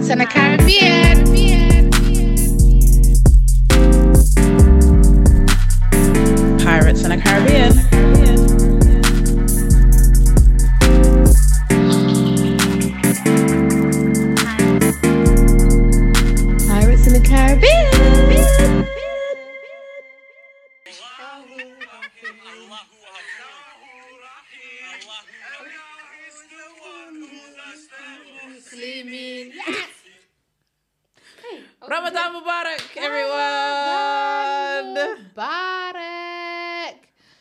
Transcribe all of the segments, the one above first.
Pirates in the Caribbean. Pirates in the Caribbean. Pirates in the Caribbean. Yes. Ramadan Mubarak, everyone. Mubarak.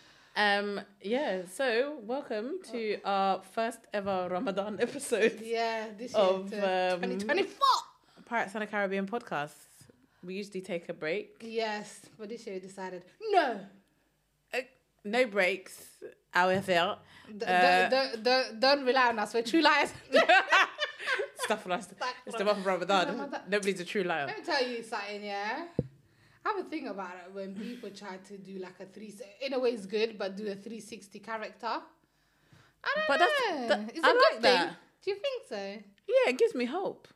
So welcome to our first ever Ramadan episode Yeah, this of year, 2024. Pirates in the Caribbean podcast. We usually take a break. Yes, but this year we decided no. No breaks. However, Don't rely on us. We're true liars. stuff for us. It's the month of Ramadan. Nobody's a true liar. Let me tell you something, yeah. I have a thing about it when people try to do like a in a way it's good, but do a 360 character. I don't know. It's a I good like thing. that. Do you think so? Yeah, it gives me hope.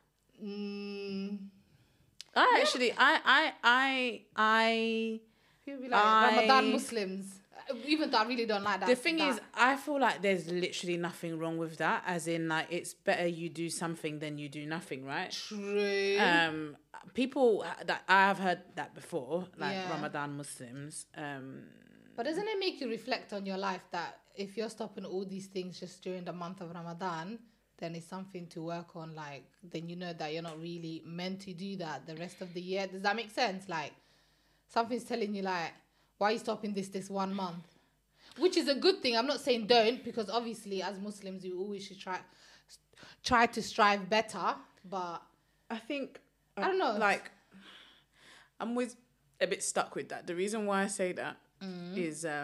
People be like Ramadan Muslims. Even though I really don't like that. The thing is, I feel like there's literally nothing wrong with that. As in, like, it's better you do something than you do nothing, right? True. People that I have heard that before, like Yeah. Ramadan Muslims. But doesn't it make you reflect on your life that if you're stopping all these things just during the month of Ramadan, then it's something to work on. Like, then you know that you're not really meant to do that the rest of the year. Does that make sense? Like, something's telling you, like, why are you stopping this 1 month? Which is a good thing. I'm not saying don't, because obviously as Muslims, we always should try to strive better. But I think I don't know. Like, I'm always a bit stuck with that. The reason why I say that is I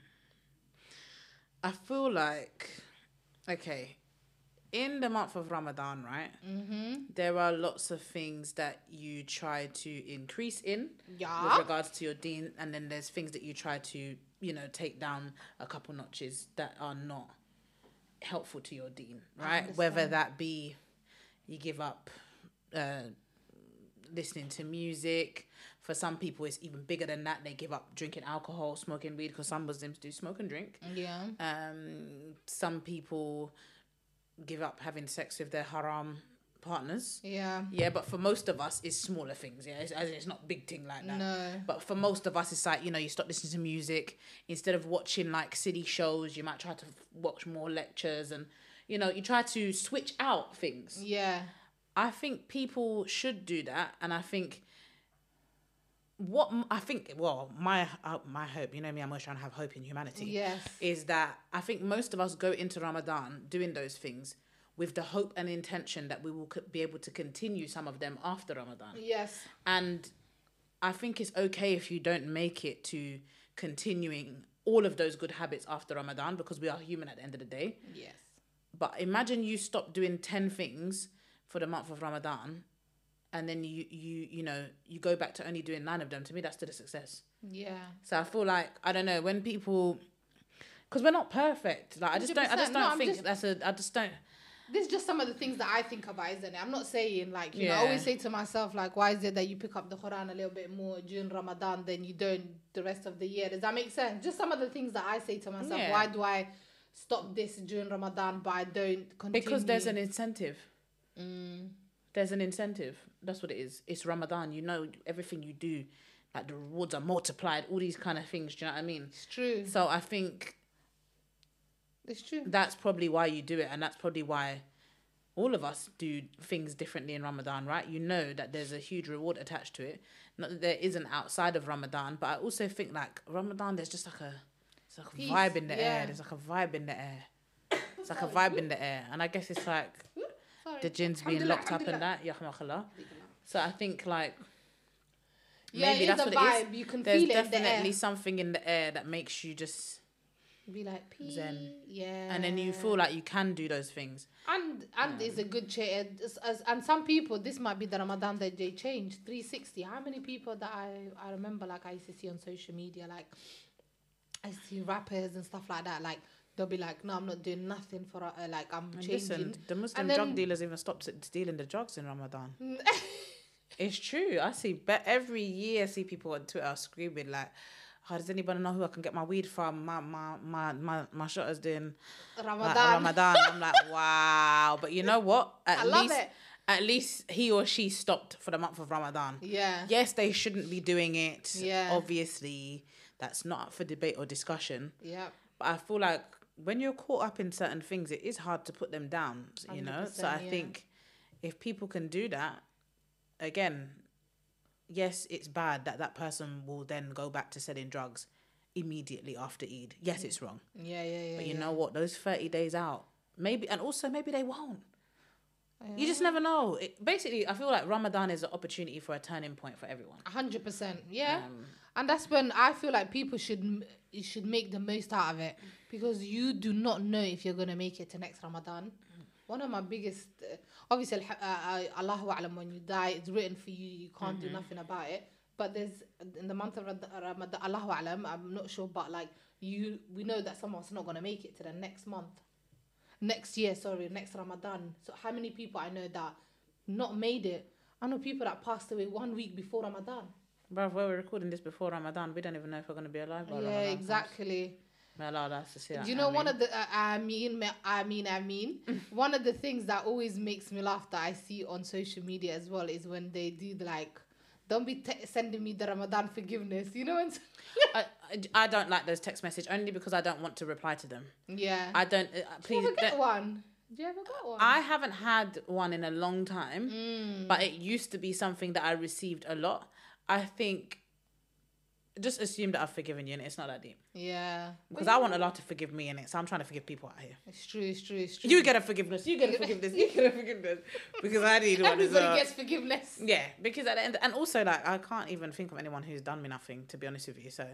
feel like, okay, in the month of Ramadan, right? There are lots of things that you try to increase in with regards to your deen, and then there's things that you try to, take down a couple notches that are not helpful to your deen, right? Whether that be you give up listening to music. For some people, it's even bigger than that. They give up drinking alcohol, smoking weed, because some Muslims do smoke and drink. Yeah. Some people give up having sex with their haram partners. Yeah. Yeah, but for most of us, it's smaller things. Yeah, it's not big thing like that. No. But for most of us, it's like, you stop listening to music. Instead of watching like city shows, you might try to watch more lectures, and you try to switch out things. Yeah. I think people should do that, and I think my hope, me, I'm always trying to have hope in humanity. Yes. Is that I think most of us go into Ramadan doing those things with the hope and intention that we will be able to continue some of them after Ramadan. Yes. And I think it's okay if you don't make it to continuing all of those good habits after Ramadan, because we are human at the end of the day. Yes. But imagine you stop doing 10 things for the month of Ramadan, and then you go back to only doing 9 of them. To me, that's still a success. Yeah. So I feel like, I don't know, when people, because we're not perfect. Like, I just don't think This is just some of the things that I think about, isn't it? I'm not saying, like, I always say to myself, like, why is it that you pick up the Quran a little bit more during Ramadan than you don't the rest of the year? Does that make sense? Just some of the things that I say to myself. Yeah. Why do I stop this during Ramadan, but I don't continue? Because there's an incentive. There's an incentive. That's what it is. It's Ramadan. Everything you do, like, the rewards are multiplied, all these kind of things. Do you know what I mean? It's true. So I think It's true. that's probably why you do it, and that's probably why all of us do things differently in Ramadan, right? You know that there's a huge reward attached to it. Not that there isn't outside of Ramadan, but I also think, like, Ramadan, there's just like a Peace. vibe in the Yeah. air. There's like a vibe in the air. It's like a vibe in the air, and I guess it's like the jinns being locked up and that. Yahmakallah. So I think, like, maybe it's that's a what vibe. it is. You can There's feel it in the definitely air. something in the air that makes you just Be like, peace. zen. Yeah. And then you feel like you can do those things. And it's a good change. And some people, this might be the Ramadan that they changed. 360. How many people that I remember, like, I used to see on social media, like, I see rappers and stuff like that, like, they'll be like, no, I'm not doing nothing for like I'm changing. Listen, the Muslim drug dealers even stopped stealing the drugs in Ramadan. It's true. I see, every year I see people on Twitter screaming like, "Oh, does anybody know who I can get my weed from? My shotter's doing Ramadan." I'm like, wow. But you know what? At least he or she stopped for the month of Ramadan. Yeah. Yes, they shouldn't be doing it. Yeah. Obviously, that's not up for debate or discussion. Yeah. But I feel like when you're caught up in certain things, it is hard to put them down, you know? So I think if people can do that, again, yes, it's bad that person will then go back to selling drugs immediately after Eid. Yes, it's wrong. Yeah. But you know what? Those 30 days out, maybe they won't. You just never know. Basically, I feel like Ramadan is an opportunity for a turning point for everyone. 100%. Yeah. And that's when I feel like people should make the most out of it, because you do not know if you're going to make it to next Ramadan. One of my biggest, obviously, Allahu A'lam, when you die, it's written for you. You can't do nothing about it. But there's, in the month of Ramadan, Allahu A'lam, I'm not sure, but like we know that someone's not going to make it to the next Ramadan. So how many people I know that not made it? I know people that passed away 1 week before Ramadan. Bruv, while we're recording this before Ramadan, we don't even know if we're going to be alive by Ramadan. Yeah, exactly. May Allah allow us to see that. Do you know one of the one of the things that always makes me laugh that I see on social media as well is when they do like, don't be sending me the Ramadan forgiveness, you know? I don't like those text messages only because I don't want to reply to them. Yeah. I don't. Please. Do you ever get one? Do you ever get one? I haven't had one in a long time, but it used to be something that I received a lot. I think just assume that I've forgiven you and it's not that deep. Yeah. Because I want Allah to forgive me in it, so I'm trying to forgive people out here. It's true. You get a forgiveness. You get a forgiveness. Because I need one. Everybody gets forgiveness. Yeah, because at the end, and also like I can't even think of anyone who's done me nothing, to be honest with you. So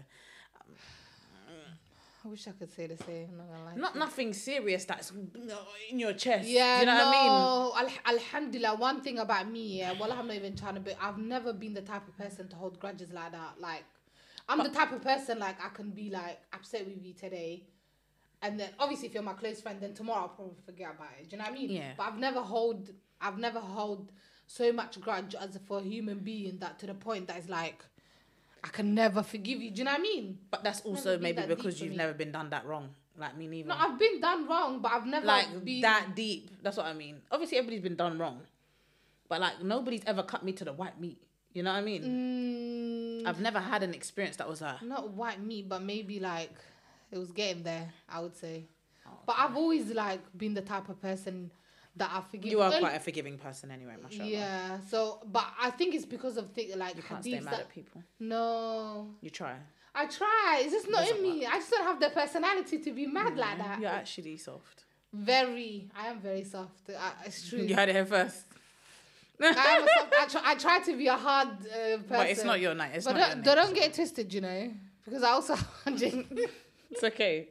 I wish I could say the same. Not nothing serious that's in your chest. Yeah, you know what I mean? Alhamdulillah, one thing about me, well, I'm not even trying to be, I've never been the type of person to hold grudges like that. Like, I'm the type of person, like, I can be, like, upset with you today. And then, obviously, if you're my close friend, then tomorrow I'll probably forget about it. Do you know what I mean? Yeah. But I've never hold so much grudge as for a human being that to the point that it's like, I can never forgive you. Do you know what I mean? But that's also maybe because you've never been done that wrong. Like me neither. No, I've been done wrong, but I've never been that deep. That's what I mean. Obviously, everybody's been done wrong. But like, nobody's ever cut me to the white meat. You know what I mean? I've never had an experience that was not white meat, but maybe like it was getting there, I would say. Oh, but I've always like been the type of person that I forgive. You are quite a forgiving person anyway, mashallah. Yeah. So, but I think it's because of like you can't stay mad at people. No. You try. I try. It's just not in me. I just don't have the personality to be mad like that. You're actually soft. I am very soft. It's true. You heard it here first. I try to be a hard person. But it's not your night. Don't get it twisted, you know. Because I also... It's okay.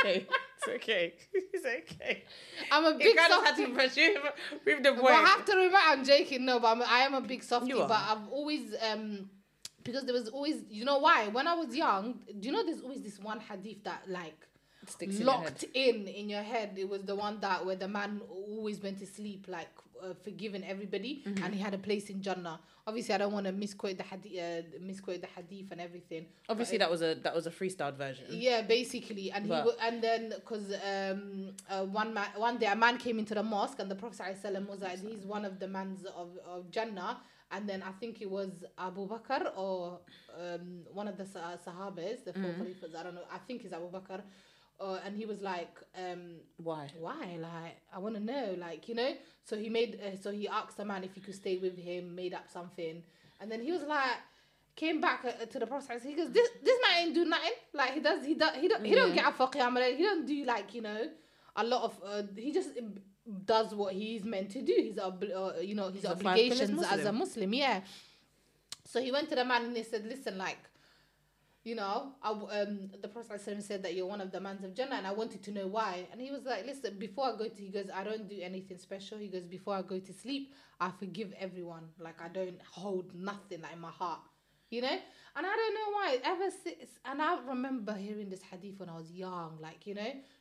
I'm a big softie. Had to press you with the voice. But I have to remember, I'm joking. No, but I am a big softie. But I've always... because there was always... You know why? When I was young, do you know there's always this one hadith that like... Sticks locked in your head. It was the one that where the man always went to sleep like forgiving everybody, and he had a place in Jannah. Obviously, I don't want to misquote the hadith and everything. Obviously, that was a freestyled version. Yeah, basically, and then because one day a man came into the mosque and the Prophet ﷺ was like, he's one of the mans of Jannah. And then I think it was Abu Bakr or one of the Sahabas, the four Khalifas. I don't know. I think it's Abu Bakr. And he was like, why? Like, I want to know, like, you know. So he asked the man if he could stay with him, made up something, and then he was like, came back to the Prophet. He goes, this man ain't do nothing. Like he don't get up for Qiyam al-Layl. He don't do like, you know, a lot of. He just does what he's meant to do. His obligations as a Muslim. Yeah. So he went to the man and he said, listen, like, you know, the Prophet said that you're one of the mans of Jannah, and I wanted to know why. And he was like, listen, he goes, I don't do anything special. He goes, before I go to sleep, I forgive everyone. Like, I don't hold nothing like in my heart, you know? And I don't know why, and I remember hearing this hadith when I was young, like, you know,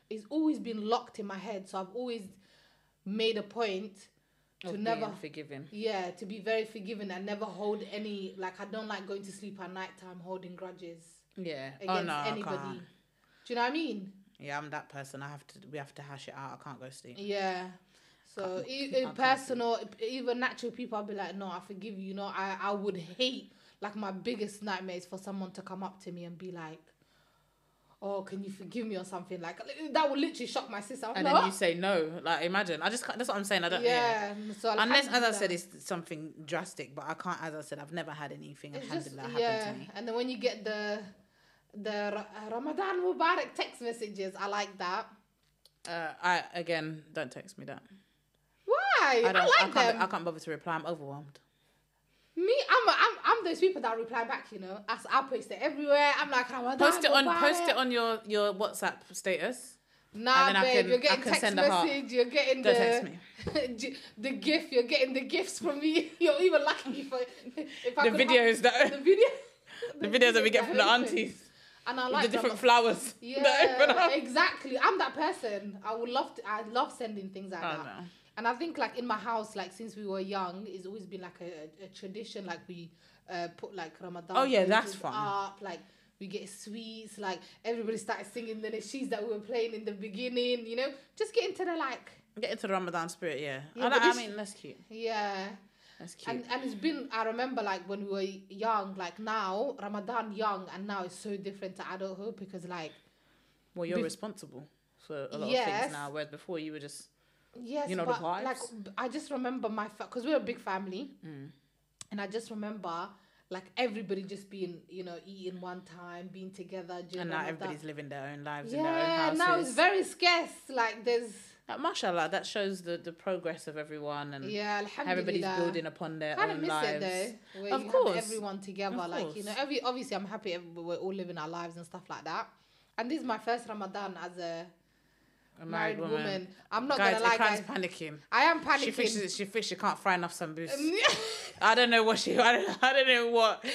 it's always been locked in my head. So I've always made a point to never forgiving. Yeah, to be very forgiving and never hold any, like, I don't like going to sleep at night time holding grudges. Yeah. Against anybody. Do you know what I mean? Yeah, I'm that person. We have to hash it out. I can't go sleep. Yeah. So in personal, even natural people, I'll be like, no, I forgive you. You know, I would hate, like, my biggest nightmare is for someone to come up to me and be like, oh, can you forgive me or something? Like, that would literally shock my sister. And then you say no. Like, imagine. I just can't, that's what I'm saying. I don't. Yeah. So unless, as I said, it's something drastic. But I can't. As I said, I've never had anything happen to me. And then when you get the Ramadan Mubarak text messages, I like that. I don't text me that. Why? I like them. I can't bother to reply. I'm overwhelmed. Me, I'm those people that reply back. You know, I'll post it everywhere. I'm like, Ramadan post it on your WhatsApp status. Nah, babe, you're getting text message. You're getting don't text me. the gift. You're getting the gifts from me. You're even lucky for if I the videos that the videos that we get from the aunties. And I like the different flowers. Yeah, exactly. I'm that person. I love sending things like that. No. And I think, like, in my house, like, since we were young, it's always been like a tradition. Like, we put like Ramadan. Oh yeah, that's fun. Up, like, we get sweets. Like, everybody started singing the nasheeds that we were playing in the beginning. You know, just get into the Ramadan spirit. Yeah, I mean, that's cute. Yeah. That's cute. And it's been, I remember, like, when we were young, like, now, Ramadan young, and now it's so different to adulthood because, like... Well, you're responsible for a lot of things now, whereas before you were just, you know, the vibes. Like, I just remember because we're a big family, and I just remember, like, everybody just being, you know, eating one time, being together. And now everybody's living their own lives in their own houses. Yeah, now it's very scarce. Like, there's... mashallah, that shows the progress of everyone, and everybody's building upon their own lives. It though, where of course, have everyone together, like, you know, obviously I'm happy we're all living our lives and stuff like that. And this is my first Ramadan as a married woman. I'm not gonna lie, guys. Panicking. I am panicking. She thinks she can't fry enough samboos. I don't know what she panicking about.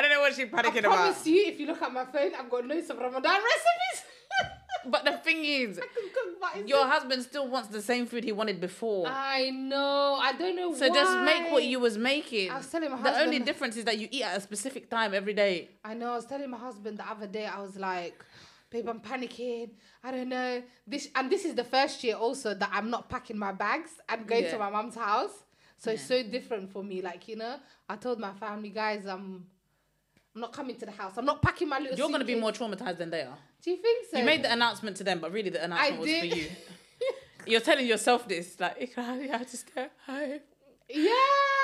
I promise you, if you look at my phone, I've got loads of Ramadan recipes. But the thing is, your husband still wants the same food he wanted before. I know. I don't know why. So just make what you was making. I was telling my husband. The only difference is that you eat at a specific time every day. I know. I was telling my husband the other day, I was like, babe, I'm panicking. I don't know. This is the first year also that I'm not packing my bags and going to my mum's house. So it's so different for me. Like, you know, I told my family, guys, I'm not coming to the house. I'm not packing my little You're going to be more traumatized than they are. Do you think so? You made the announcement to them, but really the announcement was for you. You're telling yourself this, like, I have to stay home. Yeah,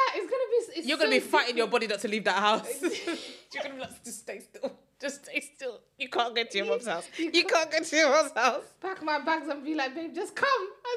you're going to be fighting your body not to leave that house. You're going to be like, just stay still. Just stay still. You can't get to your mom's house. You can't get to your mom's house. Pack my bags and be like, babe, just come.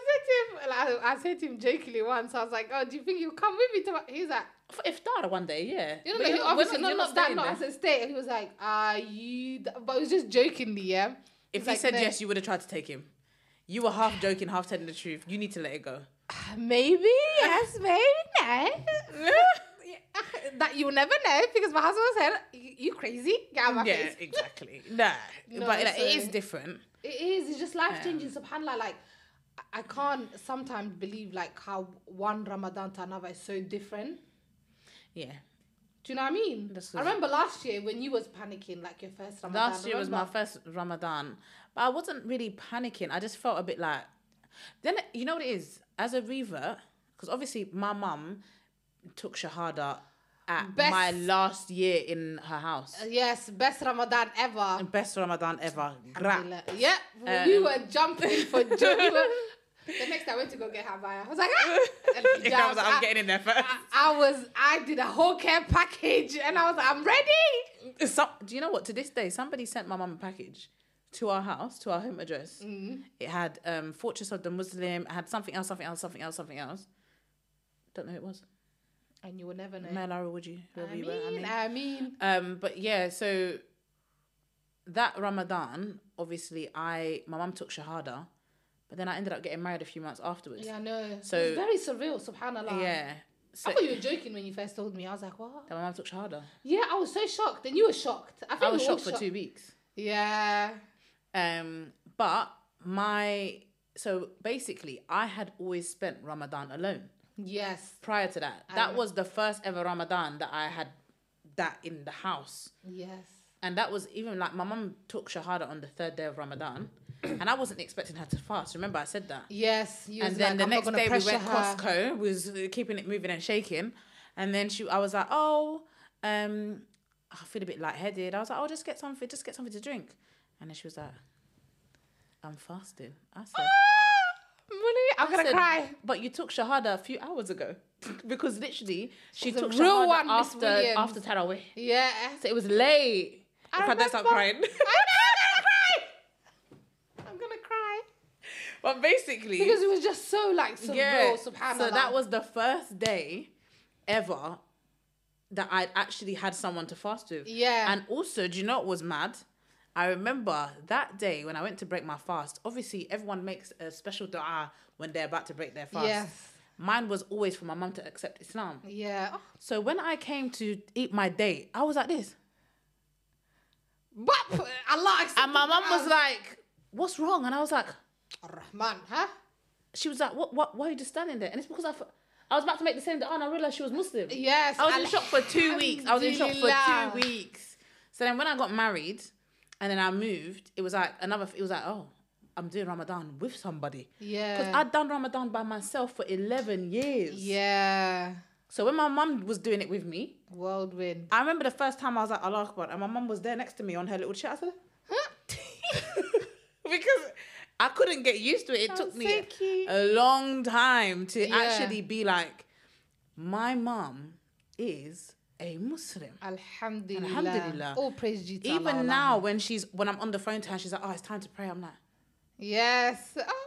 I said to him jokingly once, I was like, oh, do you think you'll come with me to He's like, for iftar one day, yeah. You know, but obviously not that. I said stay. He was like, but it was just jokingly, yeah. If he said yes, you would have tried to take him. You were half joking, half telling the truth. You need to let it go. Maybe yes, maybe no. That you'll never know because my husband said, "You crazy? Get out of my face." Yeah, exactly. Nah, but it is different. It is. It's just life changing. Subhanallah, like. I can't sometimes believe like how one Ramadan to another is so different. Yeah. Do you know what I mean? I remember last year when you was panicking, like your first Ramadan. Last year was my first Ramadan. But I wasn't really panicking. I just felt a bit like... Then, you know what it is? As a revert, because obviously my mum took Shahada at my last year in her house. Yes, best Ramadan ever. Best Ramadan ever. Yeah, we were jumping for joy. The next time I went to go get her baya, I was like, I'm getting in there first. I did a whole care package and I was like, I'm ready. So, do you know what? To this day, somebody sent my mum a package to our house, to our home address. It had Fortress of the Muslim, it had something else. Don't know who it was. And you will never know. Melara, would you? I mean. But yeah, so that Ramadan, obviously, my mum took Shahada. But then I ended up getting married a few months afterwards. Yeah, I know. So it was very surreal, subhanAllah. Yeah. So, I thought you were joking when you first told me. I was like, what? That my mum took Shahada. Yeah, I was so shocked. And you were shocked. I was shocked for 2 weeks. Yeah. But So basically, I had always spent Ramadan alone. Yes. Prior to that, that was the first ever Ramadan that I had that in the house. Yes. And that was even like my mum took Shahada on the 3rd day of Ramadan, and I wasn't expecting her to fast. Remember, I said that. Yes. And then the next day we went Costco, was keeping it moving and shaking, and then I was like, I feel a bit lightheaded. I was like, oh, just get something to drink, and then she was like, I'm fasting. I said, really? I'm gonna cry. But you took Shahada a few hours ago. Because literally, she took real Shahada one, after Tarawih. Yeah. So it was late. I don't stop crying. I'm gonna cry. But basically... Because it was just so like surreal, subhanAllah. So that was the first day ever that I'd actually had someone to fast with. Yeah. And also, do you know what was mad? I remember that day when I went to break my fast. Obviously, everyone makes a special dua when they're about to break their fast. Yes. Mine was always for my mum to accept Islam. Yeah. So when I came to eat my date, I was like this. What? Allah accepted. And my mum was like, what's wrong? And I was like, Ar-Rahman, huh? She was like, what, why are you just standing there? And it's because I was about to make the same dua and I realised she was Muslim. Yes. I was in shock for 2 weeks. So then when I got married and then I moved, it was like, oh, I'm doing Ramadan with somebody. Yeah. Because I'd done Ramadan by myself for 11 years. Yeah. So when my mum was doing it with me... Whirlwind. I remember the first time I was like, Allah Akbar, and my mum was there next to me on her little chair. I said, huh? Because I couldn't get used to it. It took me a long time to actually be like, my mum is a Muslim. Alhamdulillah. Alhamdulillah. All praise due to Even Allah. now, when I'm on the phone to her, she's like, oh, it's time to pray. I'm like... Yes. Oh.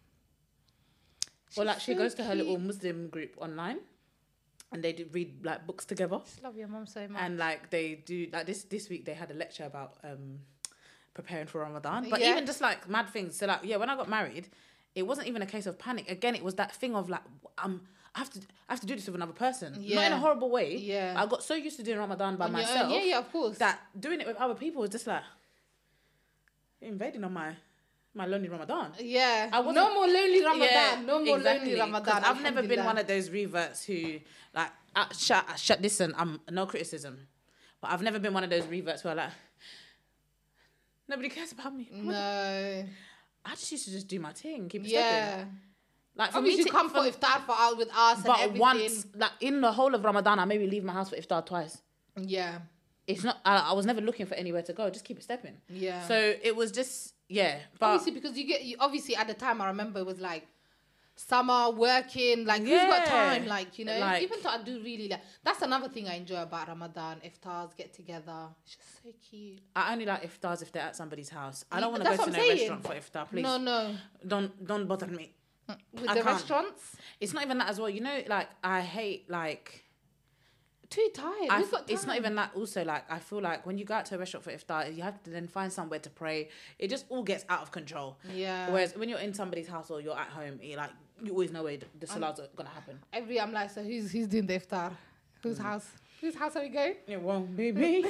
Or like she goes to her little Muslim group online and they do read like books together. I just love your mum so much. And like they do like this week they had a lecture about preparing for Ramadan. But even just like mad things. So like when I got married, it wasn't even a case of panic. Again, it was that thing of like I have to do this with another person. Yeah. Not in a horrible way. Yeah. I got so used to doing Ramadan by myself. Yeah, of course. That doing it with other people was just like invading on my lonely Ramadan. Yeah. No more lonely Ramadan. Yeah, no more lonely Ramadan. I've never been one of those reverts who like shut this and I'm no criticism. But I've never been one of those reverts where like nobody cares about me. No. I just used to just do my thing, keep it stepping. Like for me to come for iftar for out with us and everything. But once, like in the whole of Ramadan, I maybe leave my house for iftar twice. Yeah. It's not. I was never looking for anywhere to go. Just keep it stepping. Yeah. So it was just but obviously because you obviously at the time I remember it was like summer working like who's got time like even though I do really like that's another thing I enjoy about Ramadan. Iftars, get together, it's just so cute. I only like iftars if they're at somebody's house. I don't want to go to no restaurant for iftar, please. No. Don't bother me. With the restaurants? It's not even that as well. You know, like I hate like too tired. We've got time. It's not even that. Also, like I feel like when you go out to a restaurant for iftar, you have to then find somewhere to pray. It just all gets out of control. Yeah. Whereas when you're in somebody's house or you're at home, you always know where the salats are gonna happen. I'm like, so who's doing the iftar? Whose house? Whose house are we going? It won't be me.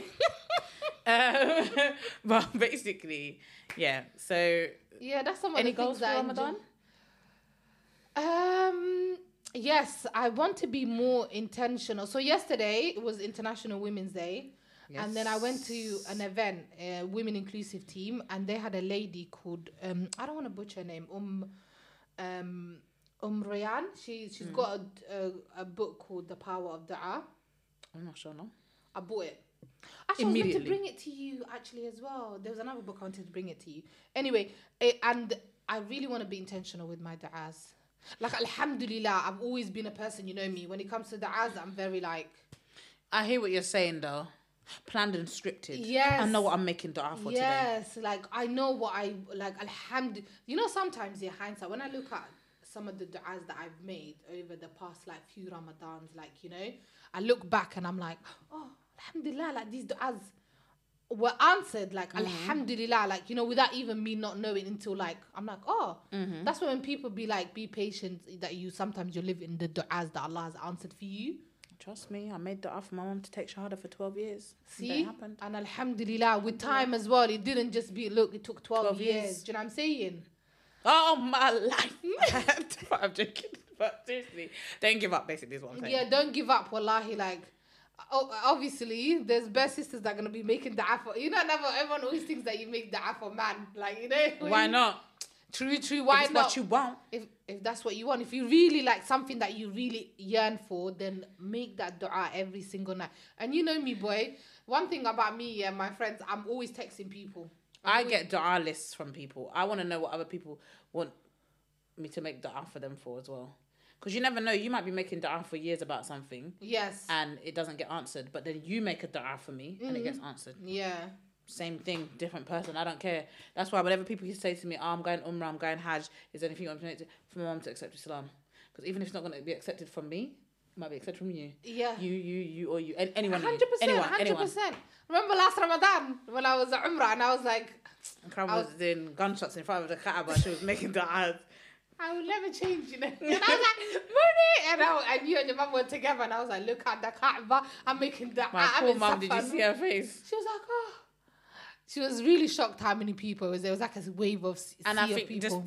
But basically, yeah. So yeah, that's some of any the things goals for Ramadan. Yes, I want to be more intentional. So yesterday it was International Women's Day. Yes. And then I went to an event, a women inclusive team, and they had a lady called I don't want to butcher her name, Rayan. She's got a book called The Power of Dua. I'm not sure, no. I bought it. Actually, I was meant to bring it to you actually as well. There was another book I wanted to bring it to you. Anyway, and I really want to be intentional with my du'as. Like, alhamdulillah, I've always been a person, you know me, when it comes to du'as, I'm very like... I hear what you're saying, though. Planned and scripted. Yes. I know what I'm making dua for today. Yes, like, I know what alhamdulillah. You know, sometimes in hindsight, when I look at some of the du'as that I've made over the past, like, few Ramadans, like, you know, I look back and I'm like, oh, alhamdulillah, like, these du'as were answered, like, alhamdulillah, like, you know, without even me not knowing until, like, I'm like, oh, that's when people be like, be patient, that sometimes you live in the du'as that Allah has answered for you. Trust me, I made dua for my mum to take shahada for 12 years. See? Happened. And alhamdulillah, with time as well, it didn't just be, look, it took 12 years. Do you know what I'm saying? Oh, my life. I'm joking. But seriously, don't give up, basically, is what I'm saying. Yeah, don't give up, wallahi. Like, obviously, there's best sisters that are going to be making dua for... You know, everyone always thinks that you make dua for man. Like, you know... Why not? True. Why if it's not? what you want. If that's what you want. If you really like something that you really yearn for, then make that dua every single night. And you know me, boy. One thing about me and my friends, I'm always texting people. I get dua lists from people. I want to know what other people want me to make dua for them for as well. Because you never know. You might be making dua for years about something. Yes. And it doesn't get answered. But then you make a dua for me and it gets answered. Yeah. Same thing, different person. I don't care. That's why whenever people say to me, oh, I'm going Umrah, I'm going Hajj, is there anything you want me to for my mum to accept Islam? Because even if it's not going to be accepted from me, it might be accepted from you. Yeah. You, or you. Anyone. 100%. Anyone. 100%. Remember last Ramadan when I was at Umrah and I was like... I was doing gunshots in front of the Kaaba. She was making the eyes. I will never change, you know. And I was like, money! And you and your mum were together and I was like, look at the Kaaba. I'm making the... My poor mum, did you see her face? She was like, oh... She was really shocked how many people it was. There was like a wave of and I think people.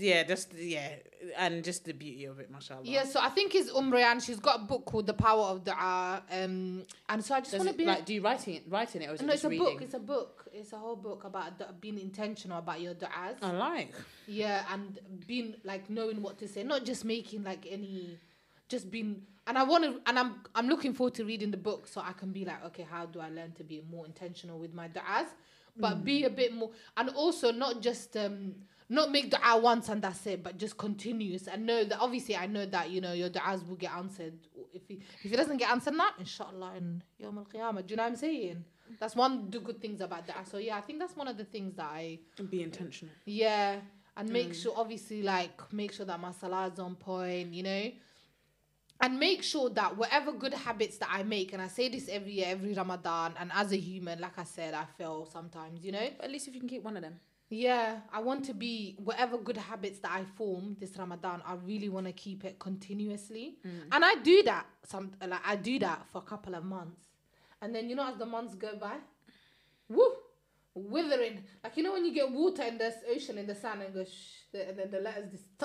and just the beauty of it, mashallah. Yeah, so I think it's and she's got a book called The Power of Dua. And so I just want to be like, do you writing it, or is it just it's a reading? book. It's a book. It's a whole book about being intentional about your du'as. I like. Yeah, and being like knowing what to say, not just making like any, just being. And I want to, and I'm looking forward to reading the book so I can be like, okay, how do I learn to be more intentional with my du'as? But be a bit more, and also not just not make dua once and that's it, but just continuous. And know that obviously I know that, you know, your du'as will get answered. If it doesn't get answered now, inshallah in Yawm al-Qiyamah. Do you know what I'm saying? That's one of the good things about dua. So yeah, I think that's one of the things that I be intentional. Yeah, and make sure obviously make sure that my salah is on point, you know. And make sure that whatever good habits that I make, and I say this every year, every Ramadan, and as a human, like I said, I fail sometimes, you know? But at least if you can keep one of them. Yeah, I want to be, whatever good habits that I form this Ramadan, I really want to keep it continuously. And I do that, I do that for a couple of months. And then, you know, as the months go by, woo, withering. Like, you know when you get water in the ocean, in the sand, and go and then the letters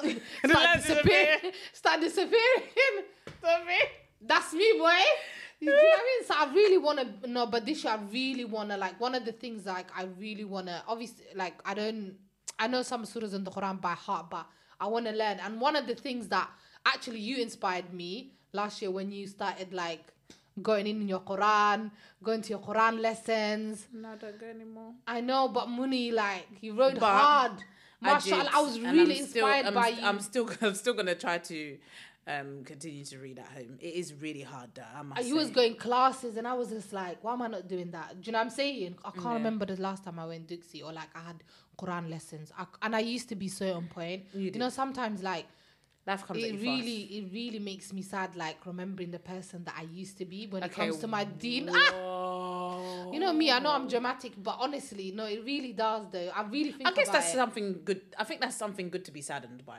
start disappearing. That's me, boy. You know what I mean? So I really want to know, but this year I really want to, like, one of the things, like, I really want to, obviously, like, I know some surahs in the Quran by heart, but I want to learn. And one of the things that actually you inspired me last year when you started, like, going in your Quran, going to your Quran lessons. No, I don't go anymore. I know, but Muni, like, you rode hard. MashaAllah, I was really inspired by you. I'm still gonna try to continue to read at home. It is really hard, though, I must say. You was going classes, and I was just like, why am I not doing that? Do you know what I'm saying? I can't remember the last time I went Duxie or like I had Quran lessons. And I used to be so on point. You know, sometimes like life comes it really makes me sad, like remembering the person that I used to be when it comes to my deen. You know me, I know I'm dramatic, but honestly, no, it really does though. I really think. I guess that's something good. I think that's something good to be saddened by.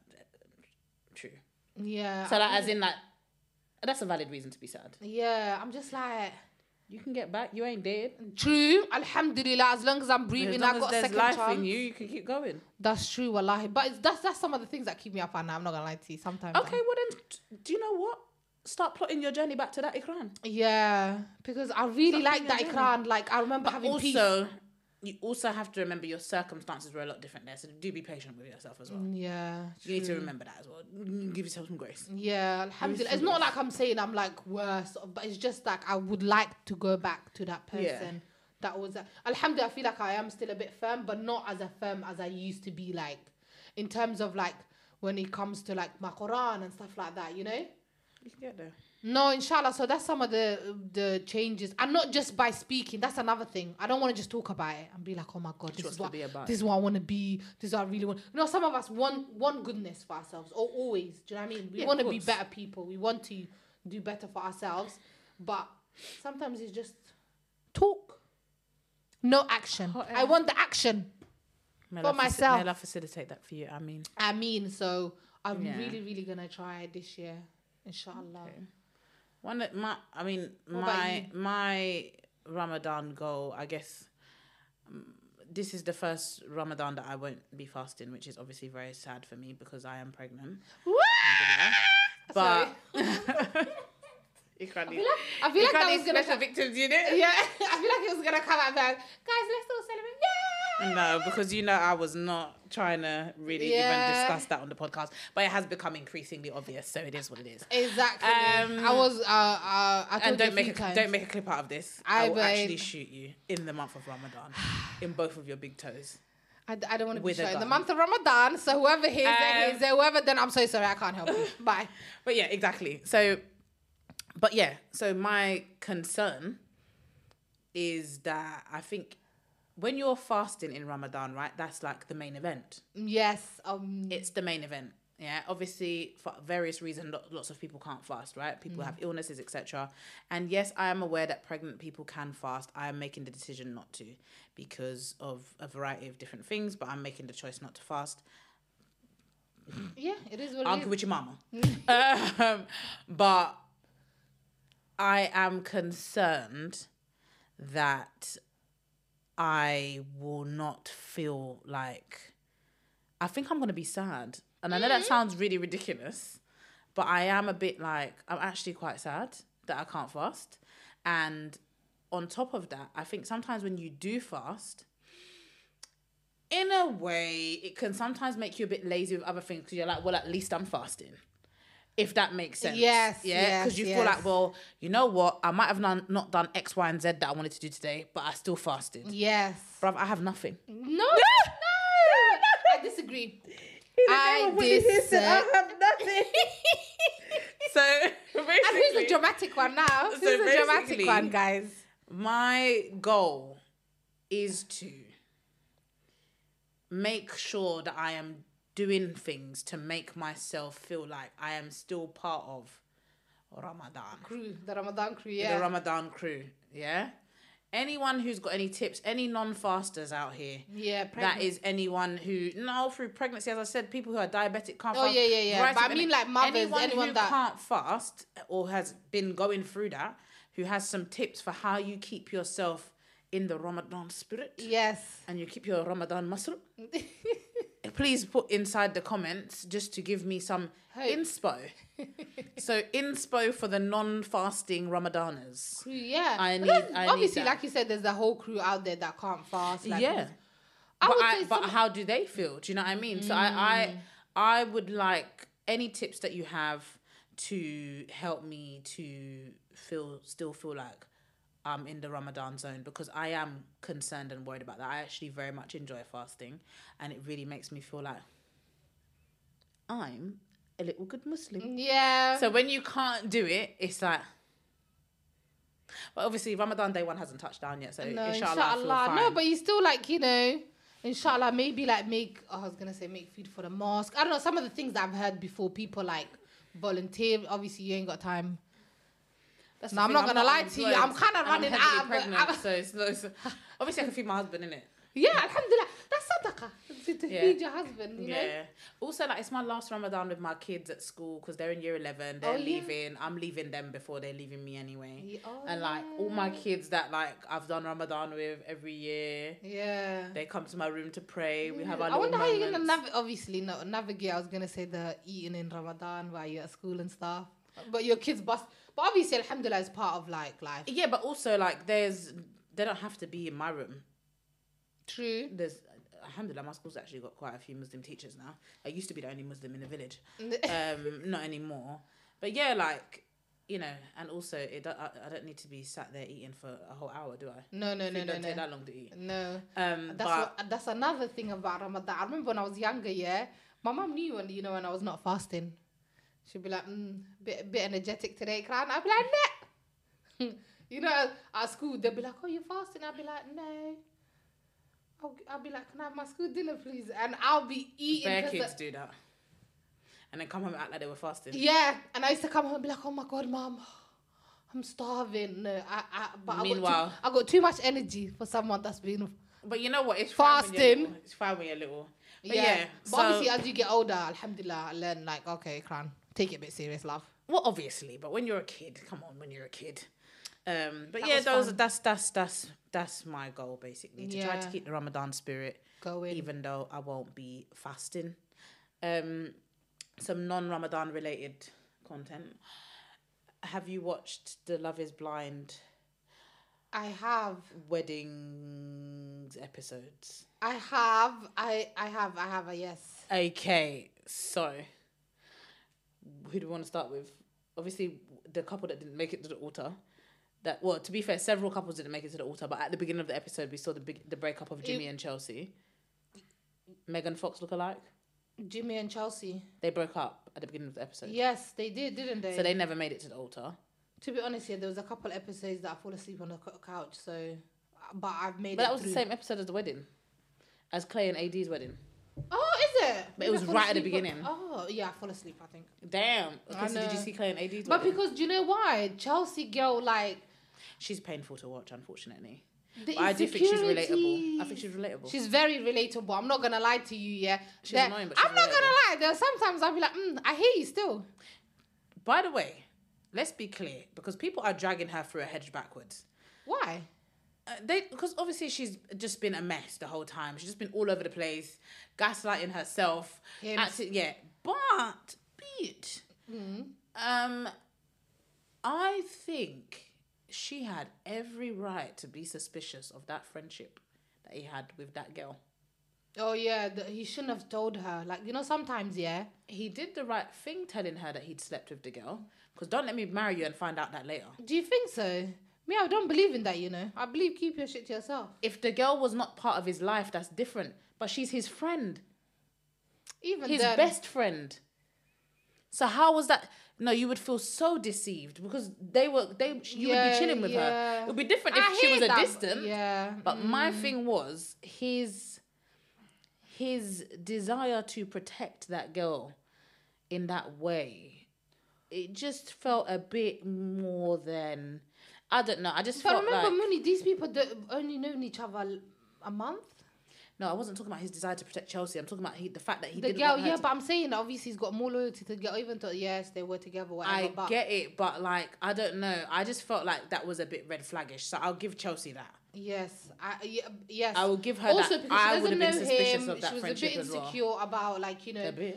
True. Yeah. So, like, as in, like, that's a valid reason to be sad. Yeah, I'm just like, you can get back. You ain't dead. True. Alhamdulillah. As long as I'm breathing, I got a second life chance. in you. You can keep going. That's true, wallahi. But that's some of the things that keep me up at night. I'm not gonna lie to you. Sometimes. Okay, well then, do you know what? Start plotting your journey back to that Ikran. Yeah, because I really like that Ikran. Like, I remember having peace. You also have to remember your circumstances were a lot different there, so do be patient with yourself as well. Yeah, you need to remember that as well. Give yourself some grace. Yeah, alhamdulillah. It's not like I'm saying I'm like worse, but it's just like I would like to go back to that person that was. Alhamdulillah, I feel like I am still a bit firm, but not as firm as I used to be. Like, in terms of like when it comes to like my Quran and stuff like that, you know. You can get there. No, inshallah. So that's some of the changes, and not just by speaking. That's another thing. I don't want to just talk about it and be like, oh my god, this is what I want to be. This is what I really want. You know, some of us want goodness for ourselves. Always. Do you know what I mean? We want to be better people. We want to do better for ourselves, but sometimes it's just talk, no action. I want the action for myself. May Allah facilitate that for you. I mean, so I'm really gonna try this year. Inshallah. Okay. My Ramadan goal, I guess, this is the first Ramadan that I won't be fasting, which is obviously very sad for me because I am pregnant. But I feel like that was gonna special victims unit. Yeah, I feel like it was gonna come out and be like, guys, let's all celebrate. Yeah. No, because I was not trying to really even discuss that on the podcast, but it has become increasingly obvious, so it is what it is. Exactly. I and don't make a clip out of this. I will actually shoot you in the month of Ramadan, in both of your big toes. I don't want to be shot in the month of Ramadan. So whoever hears it, whoever, then I'm so sorry, I can't help you. Bye. But yeah, exactly. So my concern is that I think when you're fasting in Ramadan, right, that's like the main event. Yes. It's the main event. Yeah, obviously for various reasons, lots of people can't fast, right? People have illnesses, etc. And yes, I am aware that pregnant people can fast. I am making the decision not to because of a variety of different things, but I'm making the choice not to fast. Yeah, it is what Argue with your mama. But I am concerned that I will not feel like... I think I'm going to be sad. And I know that sounds really ridiculous, but I am a bit like... I'm actually quite sad that I can't fast. And on top of that, I think sometimes when you do fast, in a way, it can sometimes make you a bit lazy with other things because you're like, well, at least I'm fasting. If that makes sense. Yes. Yeah. Because you feel like, well, you know what? I might have not done X, Y, and Z that I wanted to do today, but I still fasted. Yes. Bruv, I have nothing. No. I disagree. I have nothing. So basically, and who's the dramatic one now? Who's the dramatic one, guys? My goal is to make sure that I am doing things to make myself feel like I am still part of Ramadan. The Ramadan crew, yeah. The Ramadan crew, yeah. Anyone who's got any tips, any non-fasters out here. Yeah, that is anyone who, through pregnancy, as I said, people who are diabetic can't fast. Oh, yeah. But I mean like mothers, anyone who can't fast or has been going through that, who has some tips for how you keep yourself in the Ramadan spirit. Yes. And you keep your Ramadan muscle. Please put inside the comments just to give me some inspo. So inspo for the non-fasting Ramadaners. Yeah. I need obviously, that. Like you said, there's a whole crew out there that can't fast. Like, yeah. But how do they feel? Do you know what I mean? So I would like any tips that you have to help me to still feel like I'm in the Ramadan zone, because I am concerned and worried about that. I actually very much enjoy fasting, and it really makes me feel like I'm a little good Muslim. Yeah. So when you can't do it, it's like... But obviously Ramadan day one hasn't touched down yet, so inshallah I feel fine. No, but you still like, inshallah, maybe like make food for the mosque. I don't know, some of the things that I've heard before, people like volunteer. Obviously you ain't got time. No, I'm not going to lie to you. I'm kind of running out. Pregnant, so it's obviously I can feed my husband, innit? Yeah, alhamdulillah. That's sadaqah. To feed your husband, you know? Also, like, it's my last Ramadan with my kids at school because they're in year 11. They're leaving. I'm leaving them before they're leaving me anyway. And, like, all my kids that, like, I've done Ramadan with every year. Yeah. They come to my room to pray. We have our I wonder moments. how you're going to obviously not navigate. I was going to say the eating in Ramadan while you're at school and stuff. But your kids bust. But obviously, alhamdulillah, is part of, like, life. Yeah, but also, like, they don't have to be in my room. True. There's, alhamdulillah, my school's actually got quite a few Muslim teachers now. I used to be the only Muslim in the village. Not anymore. But yeah, like, and also I don't need to be sat there eating for a whole hour, do I? No. It don't take that long to eat. No. That's another thing about Ramadan. I remember when I was younger, my mum knew when I was not fasting. She'd be like, bit energetic today, Kran. I'd be like, nah. At school, they'd be like, oh, you fasting? I'd be like, no. I'll be like, can I have my school dinner, please? And I'll be eating. Bare kids do that. And then come home and act like they were fasting. Yeah. And I used to come home and be like, oh my God, Mum, I'm starving. No, Meanwhile, I got too much energy for someone that's been... But you know what? It's fasting. It's fine when you're little. But But obviously, as you get older, alhamdulillah, I learn like, okay, Kran, take it a bit serious, love. Well, obviously. But when you're a kid, come on, when you're a kid... But That yeah, was fun. that's my goal basically, to try to Yeah. keep the Ramadan spirit Going. even though I won't be fasting. Some non-Ramadan related content. Have you watched the Love Is Blind I have. weddings episodes? I have. I have a yes. Okay, so who do we want to start with? Obviously, the couple that didn't make it to the altar. To be fair, several couples didn't make it to the altar, but at the beginning of the episode, we saw the breakup of Jimmy and Chelsea. Megan Fox look alike. Jimmy and Chelsea. They broke up at the beginning of the episode. Yes, they did, didn't they? So they never made it to the altar. To be honest, yeah, there was a couple episodes that I fall asleep on the couch. So, but I've made. But it that was through. the same episode as the wedding, as Clay and AD's wedding. Oh, is it? But it was right at the beginning. Oh, yeah, I fall asleep, I think. Damn. Okay, so did you see Clay and AD's But wedding? because, do you know why? Chelsea girl, like... She's painful to watch, unfortunately. But I do think she's relatable. I think she's relatable. She's very relatable. I'm not going to lie to you, yeah. She's annoying, but she's I'm not going relatable. to lie. There's sometimes I'll be like, I hear you still. By the way, let's be clear, because people are dragging her through a hedge backwards. Why? Because obviously she's just been a mess the whole time. She's just been all over the place, gaslighting herself. But bitch, I think she had every right to be suspicious of that friendship that he had with that girl. Oh, yeah. He shouldn't have told her. Like, sometimes, yeah. He did the right thing telling her that he'd slept with the girl. Because don't let me marry you and find out that later. Do you think so? Me, I don't believe in that, I believe keep your shit to yourself. If the girl was not part of his life, that's different. But she's his friend. Even his then, best friend. So how was that? No, you would feel so deceived because you would be chilling with her. It would be different if she was a distant. Yeah. But my thing was his desire to protect that girl in that way. It just felt a bit more than, I don't know. I just felt remember, like... Mooney, these people only known each other a month. No, I wasn't talking about his desire to protect Chelsea. I'm talking about the fact that he didn't want her but I'm saying that obviously he's got more loyalty to get even though, yes, they were together, whatever. I get it, but like, I don't know. I just felt like that was a bit red flaggish. So I'll give Chelsea that. Yes. Yes. I will give her also, that. Because I she would have been suspicious him, of that friendship as well. She was a bit insecure about, like, A bit.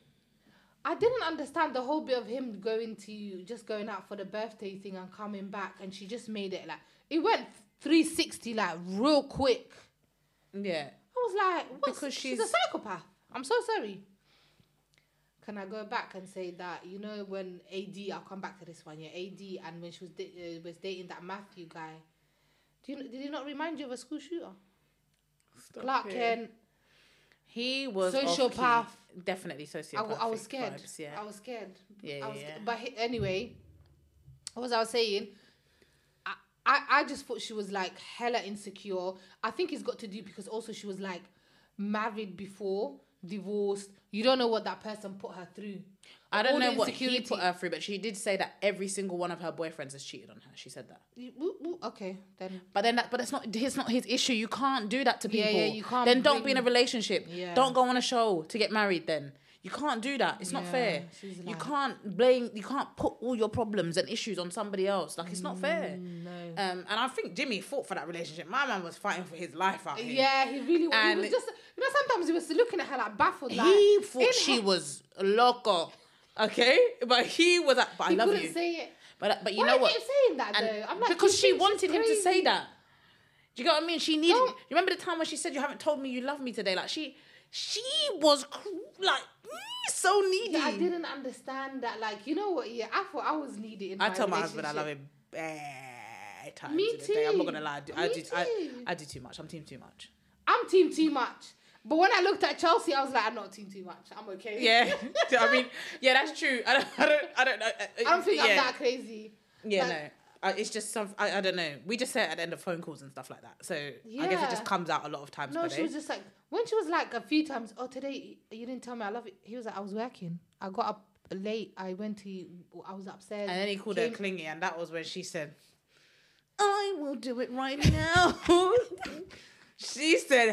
I didn't understand the whole bit of him going out for the birthday thing and coming back, and she just made it like, it went 360 like real quick. Yeah. I was like, what? Because she's a psychopath. I'm so sorry. Can I go back and say that, when AD, I'll come back to this one, yeah, AD, and when she was dating that Matthew guy, did he not remind you of a school shooter? Clark Kent. He was sociopath. Definitely sociopath. I was scared. Vibes, yeah. I was scared. Yeah. But anyway, what was I saying? I just thought she was like hella insecure. I think it's got to do because also she was like married before, divorced. You don't know what that person put her through. I don't know what he put her through, but she did say that every single one of her boyfriends has cheated on her. She said that. Okay, then. But that's not his issue. You can't do that to people. Yeah, you can't. Then don't be in a relationship. Yeah. Don't go on a show to get married then. You can't do that. It's not fair. You can't put all your problems and issues on somebody else. Like, it's not fair. No. And I think Jimmy fought for that relationship. My man was fighting for his life out here. Yeah, he really was. And he was just, sometimes he was looking at her like baffled. Like, he thought she was loco. Okay? But he was like, but I love you. He couldn't say it. But you know what? Why are you saying that though? I'm like, because she wanted him to say that. Do you get what I mean? She needed... You remember the time when she said, you haven't told me you love me today? Like, she was like... so needy. Yeah, I didn't understand that. Like, you know what? Yeah, I thought I was needy in my relationship. I told my husband I love him bad times. Me too. I'm not gonna lie. I do too much. I'm team too much. I'm team too much. But when I looked at Chelsea, I was like, I'm not team too much. I'm okay. Yeah. I mean, yeah, that's true. I don't know. I don't think I'm that crazy. Yeah, like, no. It's just I don't know. We just say it at the end of phone calls and stuff like that. So I guess it just comes out a lot of times. No, she was just like, when she was like a few times, oh, today you didn't tell me I love it. He was like, I was working. I got up late. I was upstairs. And then he called her clingy, and that was when she said, I will do it right now. She said,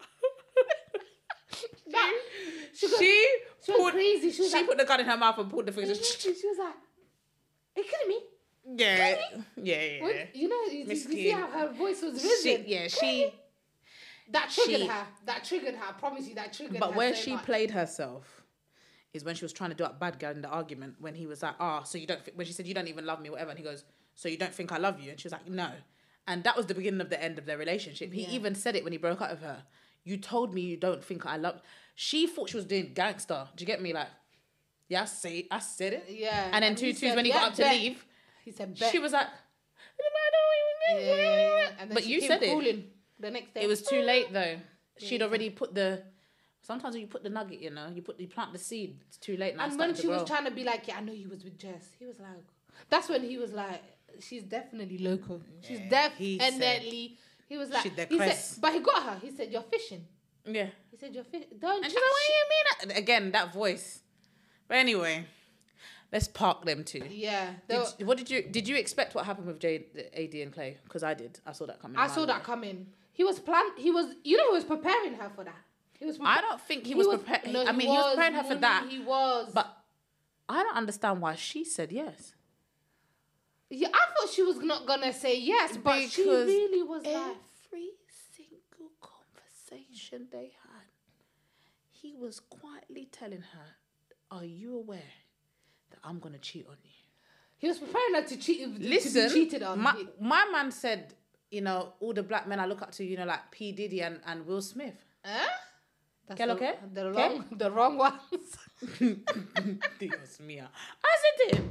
she was crazy. She put the gun in her mouth and pulled the finger. She was like, are you kidding me? Yeah. Yeah. When, you see how her voice was risen? That triggered her. That triggered her. I promise you, that triggered her. But where so she much. played herself is when she was trying to do up bad guy in the argument, when he was like, so you don't, when she said, you don't even love me, whatever, and he goes, so you don't think I love you? And she was like, no. And that was the beginning of the end of their relationship. He even said it when he broke up with her. You told me you don't think I love. She thought she was doing gangster. Do you get me? Like, yeah, I said it. Yeah. And then when he got up to leave, he said, bet. she was like, yeah. And then but you said it. The next day. It was too late though. She'd already put the. Sometimes when you put the nugget, you plant the seed. It's too late now. And when she was trying to be like, yeah, I know you was with Jess. He was like, that's when he was like, she's definitely local. She's definitely. He was like, he said, but he got her. He said, you're fishing. Yeah. He said, you're fishing. Don't. And she's like, what do you mean? Again, that voice. But anyway, let's park them two. Yeah. Did you expect what happened with AD and Clay? Because I did. I saw that coming. I saw that coming. He was he was preparing her for that. I don't think he was preparing. No, he was preparing her for that. He was. But I don't understand why she said yes. Yeah, I thought she was not gonna say yes, but because she really was like. Every single conversation they had, he was quietly telling her, "Are you aware that I'm gonna cheat on you?" He was preparing her to cheat. Listen, to be cheated on. My man said, all the black men I look up to, like P. Diddy and Will Smith. That's the wrong ones. Dios mío. I said it.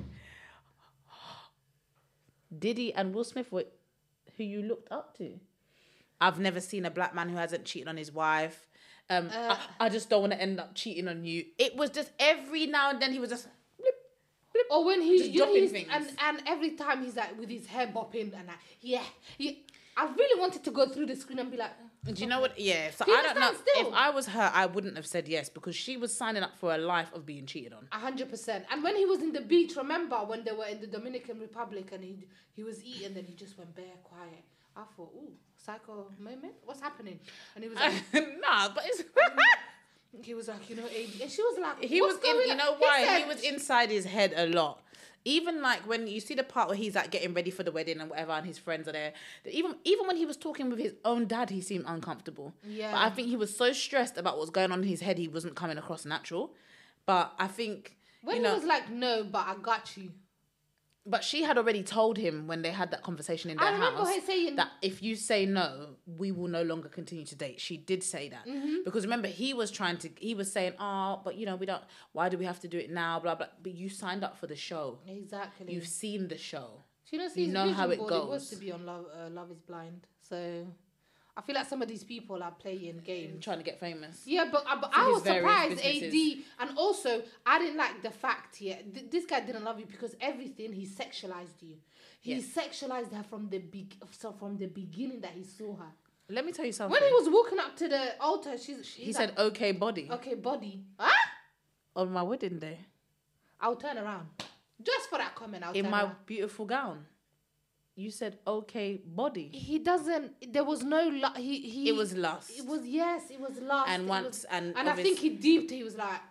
Diddy and Will Smith were who you looked up to. I've never seen a black man who hasn't cheated on his wife. I just don't want to end up cheating on you. It was just every now and then he was just blip, blip, or when he's dropping things. And every time he's like with his hair bopping and I really wanted to go through the screen and be like, do you know what? Yeah, so I don't know. Still? If I was her, I wouldn't have said yes because she was signing up for a life of being cheated on. 100%. And when he was in the beach, remember when they were in the Dominican Republic and he was eating, then he just went bare quiet. I thought, ooh, psycho moment? What's happening? And he was like, nah, but it's... he was like, AD. And she was like, he was he was inside his head a lot. Even like when you see the part where he's like getting ready for the wedding and whatever, and his friends are there. Even when he was talking with his own dad, he seemed uncomfortable. Yeah. But I think he was so stressed about what's going on in his head, he wasn't coming across natural. But I think when he was like, "No, but I got you." But she had already told him when they had that conversation in their house that if you say no, we will no longer continue to date. She did say that. Mm-hmm. Because remember, he was saying, but we don't, why do we have to do it now? Blah, blah. But you signed up for the show. Exactly. You've seen the show. You know how it goes. It was to be on Love is Blind. So I feel like some of these people are playing games. Trying to get famous. Yeah, but I was surprised, AD. And also, I didn't like the fact here. This guy didn't love you because everything, he sexualized you. He sexualized her from the beginning that he saw her. Let me tell you something. When he was walking up to the altar, he said, okay, body. Okay, body. Huh? On my wedding day. I'll turn around. Just for that comment, in my beautiful gown. You said, okay, body. He doesn't... There was no... It was lust. It was lust. And I think he deeped. He was like,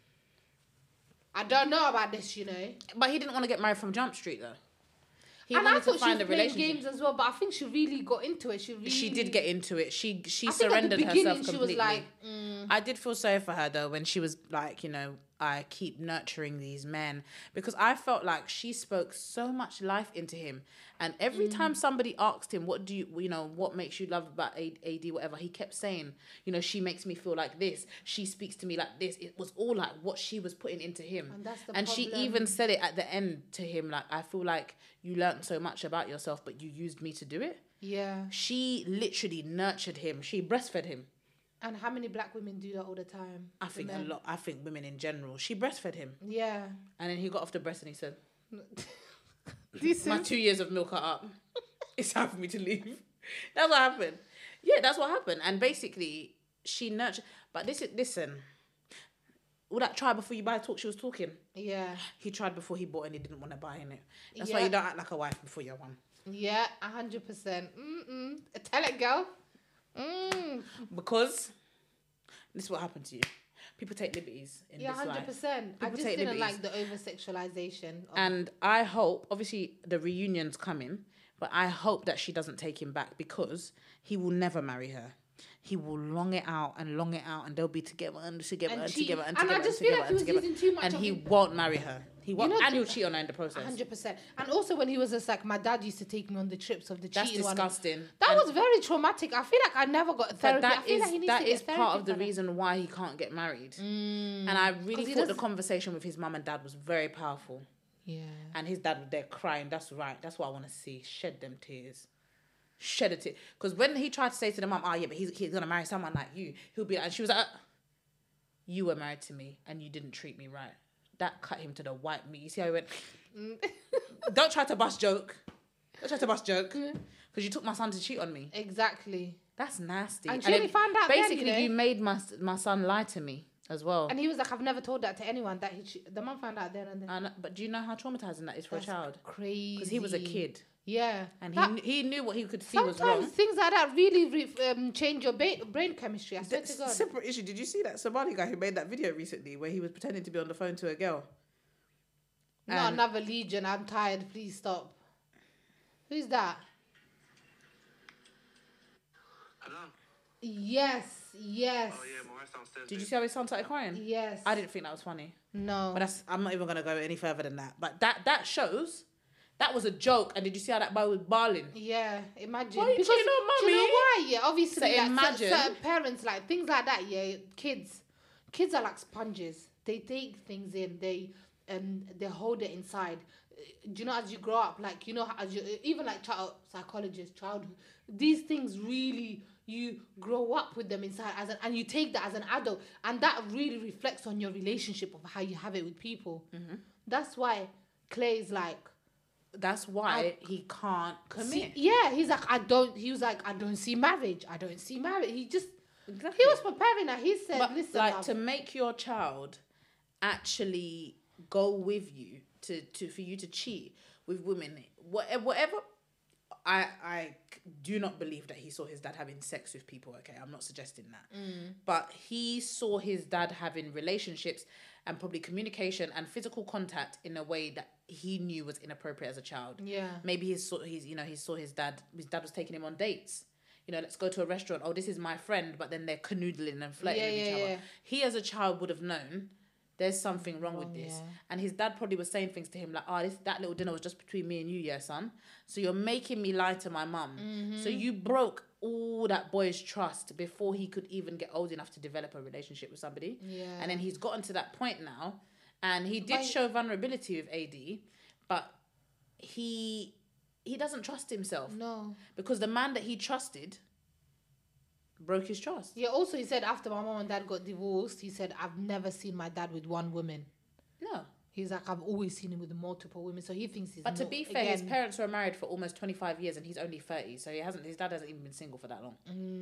I don't know about this, But he didn't want to get married from Jump Street, though. He and wanted I thought to find she was playing games as well, but I think she really got into it. She did get into it. She surrendered herself completely. She was like... I did feel sorry for her, though, when she was like, I keep nurturing these men. Because I felt like she spoke so much life into him. And every time somebody asked him, what makes you love about AD, whatever, he kept saying, she makes me feel like this. She speaks to me like this. It was all like what she was putting into him. And that's the and problem. She even said it at the end to him, like, I feel like you learned so much about yourself, but you used me to do it. Yeah. She literally nurtured him. She breastfed him. And how many black women do that all the time? I think a lot. I think women in general. She breastfed him. Yeah. And then he got off the breast and he said, my 2 years of milk are up. It's time for me to leave. That's what happened. Yeah, that's what happened. And basically, she nurtured. But listen. All that try before you buy talk she was talking. Yeah. He tried before he bought and he didn't want to buy in it. That's why you don't act like a wife before you're one. Yeah, 100%. Tell it, girl. Because this is what happened to you. people take liberties in Yeah, this life. 100%. I just didn't like the over-sexualization. And I hope, obviously, the reunion's coming, but I hope that she doesn't take him back because he will never marry her. He will long it out, and they'll be together and together and together and together. And I just feel like he was using too much. And he won't marry her. He won't, and he'll cheat on her in the process. 100%. And also when he was just like, my dad used to take me on the trips of the cheating. That's disgusting. That was very traumatic. I feel like I never got therapy. That is part of the reason why he can't get married. And I really thought the conversation with his mum and dad was very powerful. Yeah. And his dad was there crying. That's right. That's what I want to see. Shed them tears. Shed a tear. Because when he tried to say to the mum, oh yeah, but he's going to marry someone like you, he'll be like, and she was like, you were married to me and you didn't treat me right. That cut him to the white meat. You see how he went, don't try to bust joke. Because you took my son to cheat on me. Exactly. That's nasty. And she only found out basically, then, you made my son lie to me as well. And he was like, I've never told that to anyone. That the mum found out then and then. But do you know how traumatizing that is for a child? Crazy. Because he was a kid. Yeah. And he knew what he could see was wrong. Sometimes things like that really change your brain chemistry. I swear to God. Separate issue. Did you see that Somali guy who made that video recently where he was pretending to be on the phone to a girl? Not another Legion. I'm tired. Please stop. Who's that? Hello? Yes. Oh yeah, my wife's downstairs. Did you see how his son started crying? Yes. I didn't think that was funny. No. But I'm not even going to go any further than that. But that shows... That was a joke. And did you see how that boy was bawling? Yeah, imagine. Why are you cheating on mommy? Do you know why? Yeah, obviously, So like, imagine. certain parents, like, things like that, yeah, kids are like sponges. They take things in. They hold it inside. Do you know, as you grow up, like, you know, as you, even like childhood, these things really, you grow up with them inside and you take that as an adult. And that really reflects on your relationship of how you have it with people. Mm-hmm. That's why Clay's like, that's why he can't commit. He's like, I don't see marriage. He just, he was preparing her. He said, but listen, like, to make your child actually go with you for you to cheat with women, whatever. I do not believe that he saw his dad having sex with people. Okay, I'm not suggesting that. But he saw his dad having relationships and probably communication and physical contact in a way that he knew was inappropriate as a child. Yeah. Maybe he saw his dad was taking him on dates. You know, let's go to a restaurant. Oh, this is my friend, but then they're canoodling and flirting with each other. Yeah. He as a child would have known there's something wrong with this. Yeah. And his dad probably was saying things to him like, that little dinner was just between me and you, yeah, son. So you're making me lie to my mum. Mm-hmm. So you broke all that boy's trust before he could even get old enough to develop a relationship with somebody. Yeah. And then he's gotten to that point now. And he did show vulnerability with AD, but he doesn't trust himself. No. Because the man that he trusted broke his trust. Yeah, also he said after my mom and dad got divorced, he said, I've never seen my dad with one woman. No. He's like, I've always seen him with multiple women. So he thinks he's But to be fair, his parents were married for almost 25 years and he's only 30. So his dad hasn't even been single for that long.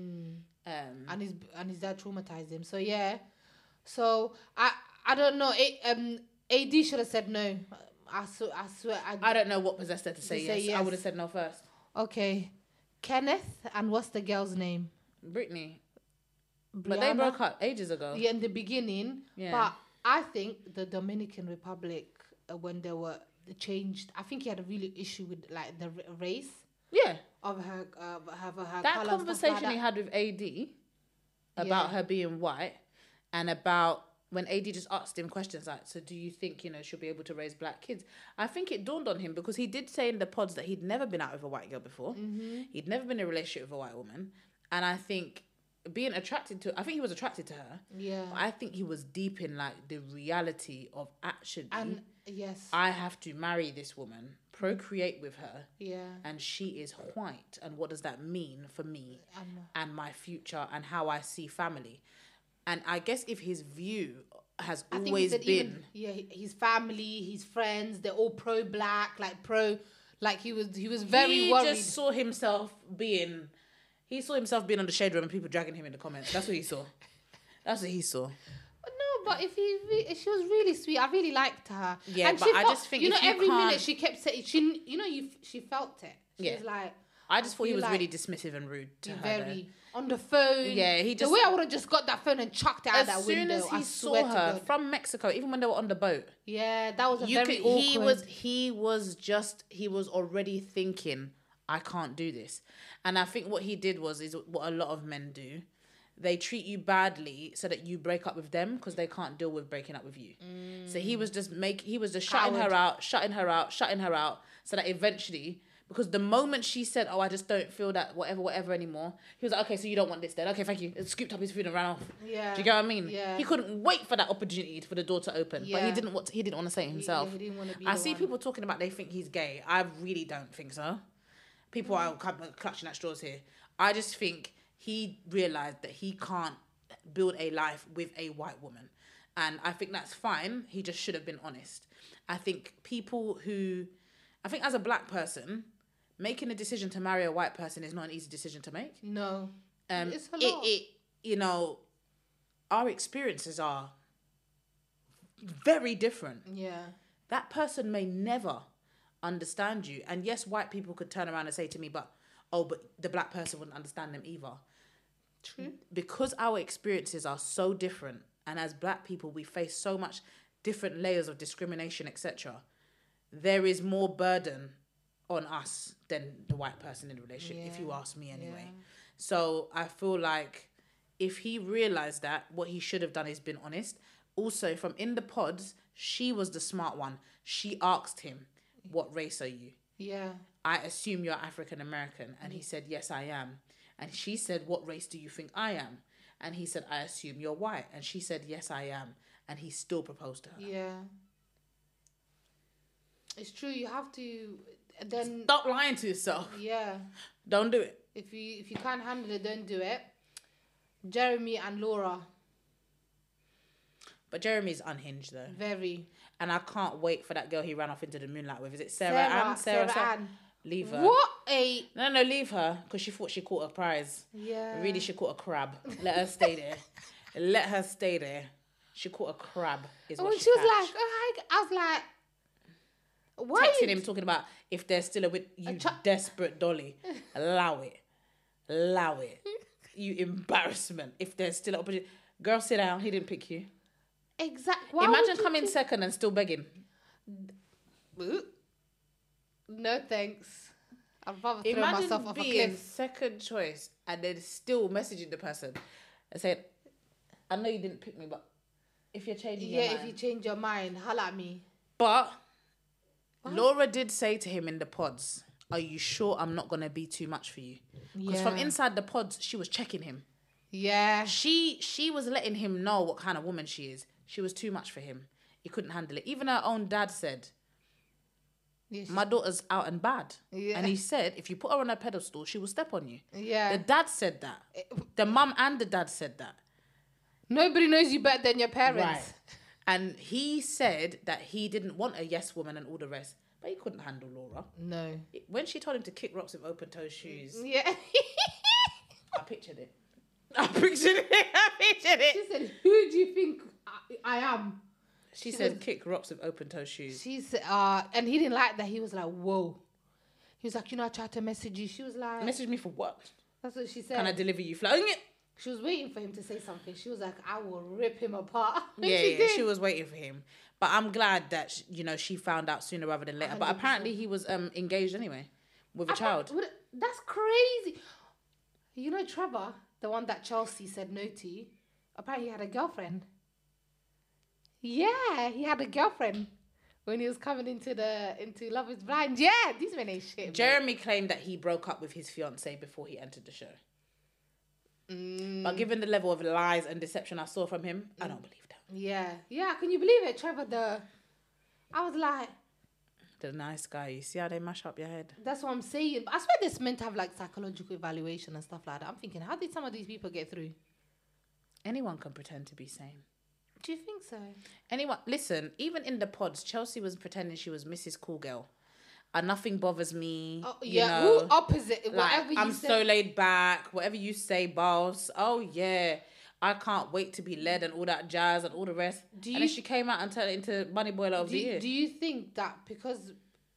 And his dad traumatized him. So yeah. So I don't know. AD should have said no. I swear. I don't know what possessed her to say yes. I would have said no first. Okay. Kenneth, and what's the girl's name? Brittany. But they broke up ages ago. Yeah, in the beginning. Yeah. But I think the Dominican Republic, when they were changed, I think he had a really issue with like the race. Yeah. Of her that conversation like he had with AD about her being white, and about when AD just asked him questions like, so do you think, she'll be able to raise black kids? I think it dawned on him because he did say in the pods that he'd never been out with a white girl before. Mm-hmm. He'd never been in a relationship with a white woman. And I think I think he was attracted to her. Yeah. But I think he was deep in like the reality of actually, and yes, I have to marry this woman, procreate with her. Yeah. And she is white. And what does that mean for me and my future and how I see family? And I guess if his view has always been... his family, his friends, they're all pro-black, he was very worried. He just saw himself being... He saw himself being on the Shade Room and people dragging him in the comments. That's what he saw. That's what he saw. No, but she was really sweet. I really liked her. Yeah, and but I just think every minute she kept saying, she felt it. She was like, I just thought he feel was like really dismissive and rude to her. very on the phone. Yeah, he just... The way I would have just got that phone and chucked it out that window. As soon as he saw her from Mexico, even when they were on the boat. Yeah, that was very awkward. He was already thinking, I can't do this. And I think what he did is what a lot of men do. They treat you badly so that you break up with them because they can't deal with breaking up with you. So he was just shutting her out, so that eventually, because the moment she said, oh, I just don't feel that whatever anymore, he was like, okay, so you don't want this then. Okay, thank you. And scooped up his food and ran off. Yeah. Do you get what I mean? Yeah. He couldn't wait for that opportunity for the door to open. Yeah. But he didn't want to say it himself. He didn't want to be I see people talking about they think he's gay. I really don't think so. People are clutching at straws here. I just think he realised that he can't build a life with a white woman. And I think that's fine. He just should have been honest. I think as a black person, making a decision to marry a white person is not an easy decision to make. No. It's a lot. Our experiences are very different. Yeah. That person may never understand you. And yes, white people could turn around and say to me, but the black person wouldn't understand them either. True. Because our experiences are so different, and as black people, we face so much different layers of discrimination, etc. There is more burden on us than the white person in the relationship, if you ask me anyway. Yeah. So I feel like if he realised that, what he should have done is been honest. Also, from in the pods, she was the smart one. She asked him, what race are you? Yeah. I assume you're African American. And he said, yes, I am. And she said, what race do you think I am? And he said, I assume you're white. And she said, yes, I am. And he still proposed to her. Yeah. It's true. You have to then... Stop lying to yourself. Yeah. Don't do it. If you can't handle it, don't do it. Jeremy and Laura. But Jeremy's unhinged though. Very. And I can't wait for that girl he ran off into the moonlight with. Is it Sarah Ann? Sarah Ann. Leave her. What No, leave her. Because she thought she caught a prize. Yeah. Really, she caught a crab. Let her stay there. Let her stay there. She caught a crab. Is what she was like, I was like, why? Texting him talking about if they're still desperate dolly. Allow it. You embarrassment. If there's still an opportunity. Girl, sit down. He didn't pick you. Exactly. Imagine coming second and still begging. No thanks. I'd rather throw myself off a cliff. Imagine being second choice and then still messaging the person and saying, I know you didn't pick me, but if you're changing your mind. Yeah, if you change your mind, holla at me. But Laura did say to him in the pods, are you sure I'm not going to be too much for you? Because from inside the pods, she was checking him. Yeah. She was letting him know what kind of woman she is. She was too much for him. He couldn't handle it. Even her own dad said, my daughter's out and bad. Yeah. And he said, if you put her on a pedestal, she will step on you. Yeah. The dad said that. The mum and the dad said that. Nobody knows you better than your parents. Right. And he said that he didn't want a yes woman and all the rest. But he couldn't handle Laura. No. When she told him to kick rocks with open-toed shoes. Yeah. I pictured it. I pictured it. She said, who do you think I am? She said, kick rocks with open-toed shoes. She said, and he didn't like that. He was like, whoa. He was like, I tried to message you. She was like... Message me for what? That's what she said. Can I deliver you flying it? She was waiting for him to say something. She was like, I will rip him apart. She was waiting for him. But I'm glad that, she found out sooner rather than later. 100%. But apparently he was engaged anyway with a child. That's crazy. You know Trevor, the one that Chelsea said no to, apparently he had a girlfriend. Yeah, he had a girlfriend when he was coming into Love is Blind. Yeah, these men ain't shit. Jeremy claimed that he broke up with his fiancée before he entered the show. But given the level of lies and deception I saw from him, I don't believe that. Yeah. Can you believe it, Trevor? I was like, the nice guy. You see how they mash up your head? That's what I'm saying. I swear this meant to have like psychological evaluation and stuff like that. I'm thinking, how did some of these people get through? Anyone can pretend to be sane. Do you think so? Anyone? Listen, even in the pods, Chelsea was pretending she was Mrs. Cool Girl. And nothing bothers me. Oh, yeah, who opposite? Like, whatever you I'm say. So laid back. Whatever you say, boss. Oh, yeah. I can't wait to be led and all that jazz and all the rest. And then she came out and turned it into Bunny Boiler of the Year. Do you think that because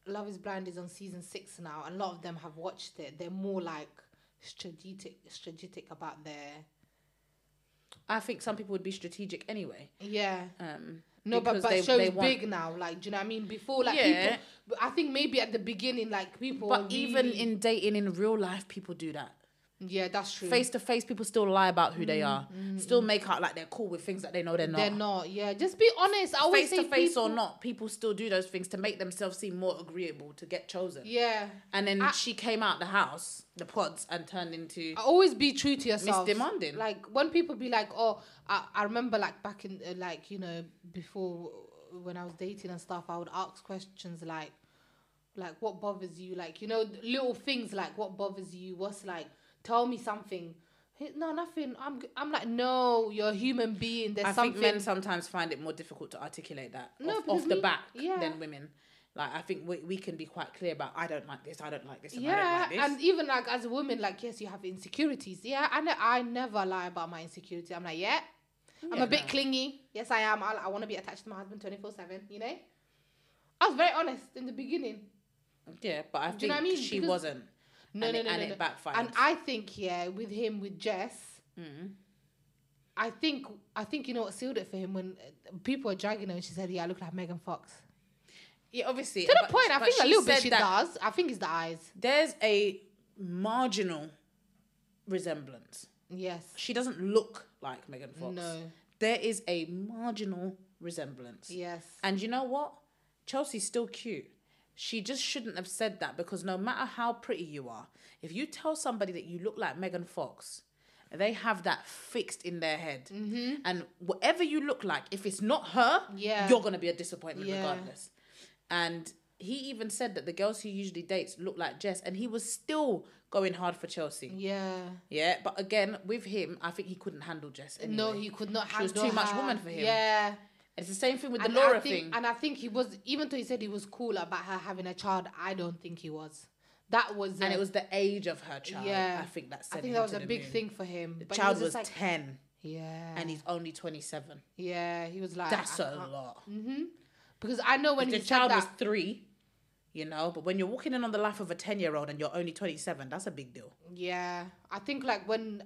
Love is Blind is on season 6 now, and a lot of them have watched it. They're more like strategic about their. I think some people would be strategic anyway. Yeah. No, but show's big now. Like, do you know what I mean? Before, like, people. I think maybe at the beginning, like, people. But even in dating in real life, people do that. Yeah, that's true. Face to face, people still lie about who they are. Still make out like they're cool with things that they know they're not. They're not. Yeah, just be honest. I always say face to face or not, people still do those things to make themselves seem more agreeable to get chosen. Yeah. And then she came out the house, the pods, and turned into. Always be true to yourself. Miss Demanding. Like when people be like, "Oh, I remember like back in like before when I was dating and stuff, I would ask questions like what bothers you, like little things like what bothers you, what's like." Tell me something. No, nothing. I'm like, no, you're a human being. There's something. I think men sometimes find it more difficult to articulate that off the back than women. Like, I think we can be quite clear about, I don't like this, and I don't like this. And even like as a woman, like, yes, you have insecurities. Yeah, I never lie about my insecurity. I'm like, I'm a bit clingy. Yes, I am. I want to be attached to my husband 24/7, I was very honest in the beginning. Yeah, but I think she wasn't. No. It backfired. And I think, with Jess, I think what sealed it for him when people were dragging her and she said, I look like Megan Fox. Yeah, obviously. To the point, I think a little bit she does. I think it's the eyes. There's a marginal resemblance. Yes. She doesn't look like Megan Fox. No. There is a marginal resemblance. Yes. And you know what? Chelsea's still cute. She just shouldn't have said that, because no matter how pretty you are, if you tell somebody that you look like Megan Fox, they have that fixed in their head. Mm-hmm. And whatever you look like, if it's not her, you're going to be a disappointment regardless. And he even said that the girls he usually dates look like Jess, and he was still going hard for Chelsea. Yeah. Yeah, but again, with him, I think he couldn't handle Jess anyway. No, he could not handle her. She was too much woman for him. Yeah. It's the same thing with the Laura thing. And I think he was, even though he said he was cool about her having a child, I don't think he was. That was... and it was the age of her child. Yeah. I think that that was a big thing for him. The child was 10. Yeah. And he's only 27. Yeah, he was like... That's a lot. Mm-hmm. Because I know when the child was 3, but when you're walking in on the life of a 10-year-old and you're only 27, that's a big deal. Yeah. I think when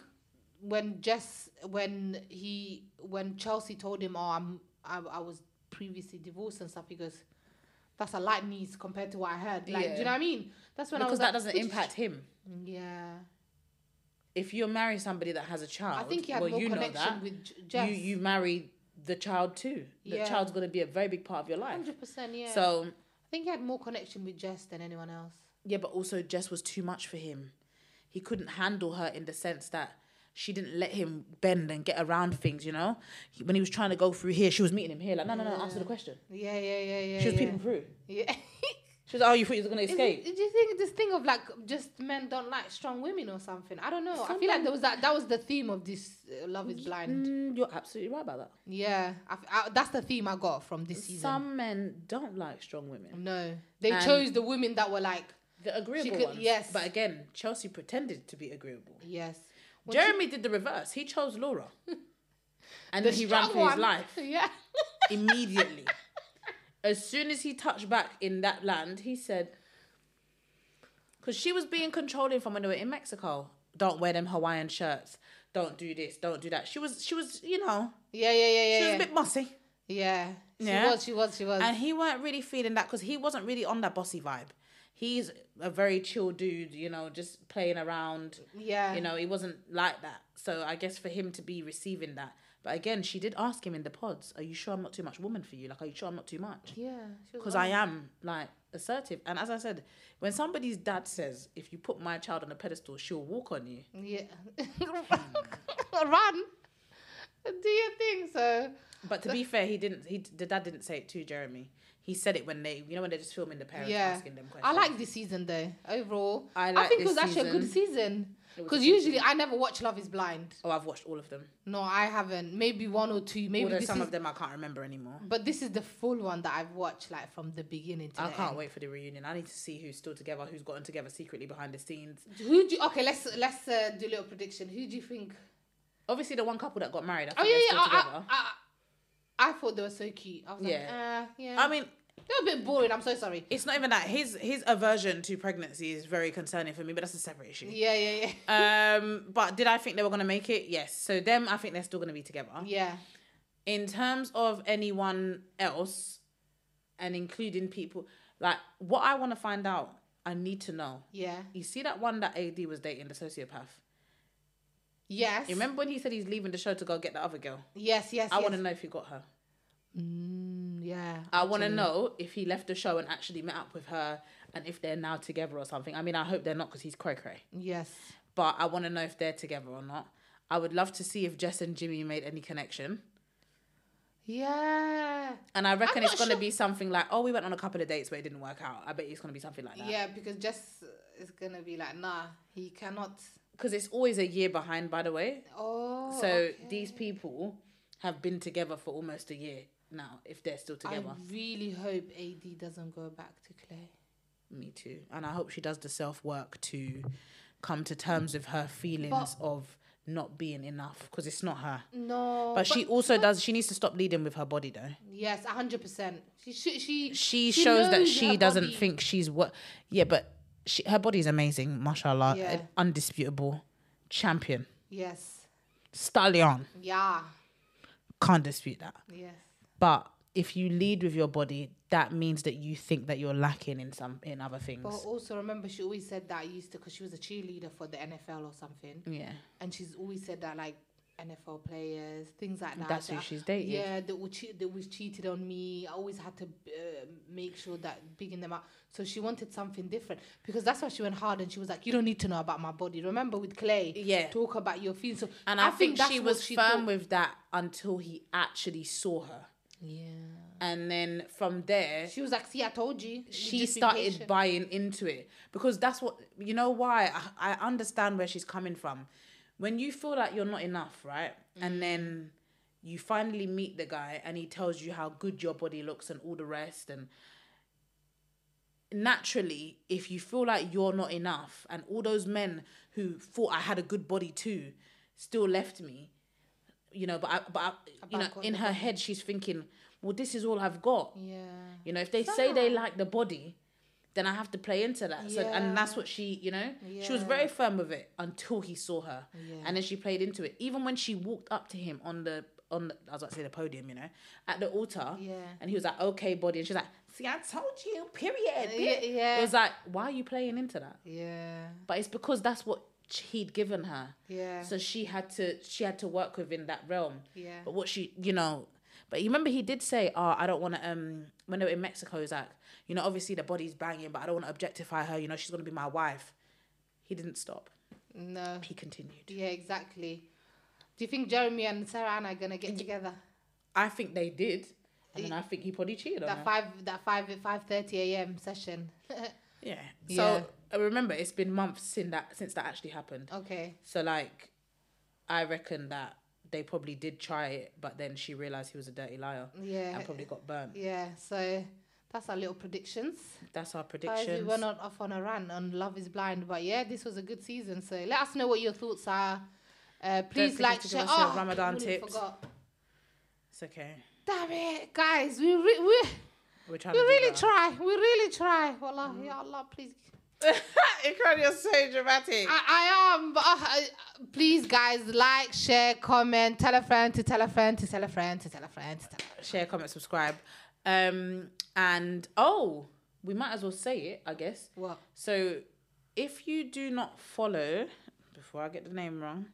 Chelsea told him, I was previously divorced and stuff, he goes, that's a light niece compared to what I heard. Like, do you know what I mean? That's when because that doesn't impact him. Yeah. If you marry somebody that has a child, I think he had more connection with Jess. You marry the child too. The child's going to be a very big part of your life. 100%, yeah. So I think he had more connection with Jess than anyone else. Yeah, but also Jess was too much for him. He couldn't handle her in the sense that she didn't let him bend and get around things, When he was trying to go through here, she was meeting him here. Like, no, answer the question. Yeah. She was peeping through. Yeah. She was like, you thought you was going to escape? Do you think this thing of, like, just men don't like strong women or something? I don't know. I feel like that was the theme of this Love is Blind. You're absolutely right about that. Yeah. That's the theme I got from this season. Some men don't like strong women. No. They chose the women that were, like... the agreeable ones. Yes. But again, Chelsea pretended to be agreeable. Yes. Jeremy did the reverse. He chose Laura. And then he ran for his life. Yeah. Immediately. As soon as he touched back in that land, he said... because she was being controlling from when they were in Mexico. Don't wear them Hawaiian shirts. Don't do this. Don't do that. She was Yeah. She was a bit bossy. Yeah. She was. And he weren't really feeling that because he wasn't really on that bossy vibe. He's a very chill dude, just playing around. Yeah. He wasn't like that. So I guess for him to be receiving that. But again, she did ask him in the pods, are you sure I'm not too much woman for you? Like, are you sure I'm not too much? Yeah. Because I am, like, assertive. And as I said, when somebody's dad says, if you put my child on a pedestal, she'll walk on you. Yeah. Run. Do your thing, so... But to be fair, the dad didn't say it to Jeremy. He said it when when they're just filming the parents asking them questions. I like this season though. Overall, I think it was actually a good season. Because usually I never watch Love is Blind. Oh, I've watched all of them. No, I haven't. Maybe 1 or 2. Maybe although some of them I can't remember anymore. But this is the full one that I've watched, like from the beginning to the end. I can't wait for the reunion. I need to see who's still together, who's gotten together secretly behind the scenes. Let's do a little prediction. Who do you think? Obviously, the one couple that got married. I thought they were still together. I thought they were so cute. I was like, yeah. I mean, They're a bit boring. I'm so sorry. It's not even that. His aversion to pregnancy is very concerning for me, but that's a separate issue. Yeah. But did I think they were gonna make it? Yes. So them, I think they're still gonna be together. Yeah. In terms of anyone else, and including people like what I want to find out, I need to know. Yeah. You see that one that AD was dating, the sociopath. Yes. You remember when he said he's leaving the show to go get the other girl? Yes. I want to know if he got her. Yeah. I want to know if he left the show and actually met up with her and if they're now together or something. I mean, I hope they're not because he's cray-cray. Yes. But I want to know if they're together or not. I would love to see if Jess and Jimmy made any connection. Yeah. And I reckon it's going to be something like, oh, we went on a couple of dates but it didn't work out. I bet it's going to be something like that. Yeah, because Jess is going to be like, nah, he cannot. Because it's always a year behind, by the way. Oh. So these people have been together for almost a year now, if they're still together. I really hope AD doesn't go back to Clay. Me too. And I hope she does the self-work to come to terms with her feelings of not being enough, because it's not her. No. But she also does, she needs to stop leading with her body though. Yes, 100%. She shows that she doesn't think she's what. Yeah, but her body is amazing, mashallah. Yeah. Undisputable champion. Yes. Stallion. Yeah. Can't dispute that. Yes. But if you lead with your body, that means that you think that you're lacking in other things. But also remember, she always said that because she was a cheerleader for the NFL or something. Yeah. And she's always said that like NFL players, things like that. That's who she's dated. Yeah, that was cheated on me. I always had to make sure that bigging them up. So she wanted something different because that's why she went hard and she was like, "You don't need to know about my body." Remember with Clay? Yeah. Talk about your feelings. So and I think that's she what was firm with that until he actually saw her. Yeah. And then from there, she was like, "See, I told you." She started buying into it because that's what, you know why? I understand where she's coming from. When you feel like you're not enough, right? And then you finally meet the guy and he tells you how good your body looks and all the rest. And naturally, if you feel like you're not enough and all those men who thought I had a good body too still left me, you know, but you know, in her head, she's thinking, well, this is all I've got. Yeah. You know, if they say they like the body, then I have to play into that. Yeah. So, and that's what she, you know, she was very firm with it until he saw her. Yeah. And then she played into it. Even when she walked up to him on the I was about to say the podium, you know, at the altar. Yeah. And he was like, okay, body. And she's like, see, I told you, period. Yeah. It was like, why are you playing into that? Yeah. But it's because that's what he'd given her. Yeah. So she had to work within that realm. Yeah. But what she, you know, but you remember he did say, oh, I don't want to, when they were in Mexico, he's like, you know, obviously the body's banging, but I don't want to objectify her. You know, she's going to be my wife. He didn't stop. No. He continued. Yeah, exactly. Do you think Jeremy and Sarah Ann are going to get together? I think they did. And then I think he probably cheated on her. That 5:30 a.m. session. Yeah. So remember, it's been months since that actually happened. Okay. So like, I reckon that they probably did try it, but then she realized he was a dirty liar. Yeah. And probably got burnt. Yeah. So that's our little predictions. That's our predictions. Guys, we went off on a rant on Love is Blind, but yeah, this was a good season. So let us know what your thoughts are. Please like, share. Oh, Ramadan tips. Forgot. It's okay. Damn it, guys. We trying really try. We really try. Wallah, ya Allah, please. You're so dramatic. I am, but please, guys, like, share, comment, tell a friend to tell a friend to tell a friend to tell a friend to tell a friend. Share, comment, subscribe. And we might as well say it, I guess. What? So, if you do not follow, before I get the name wrong,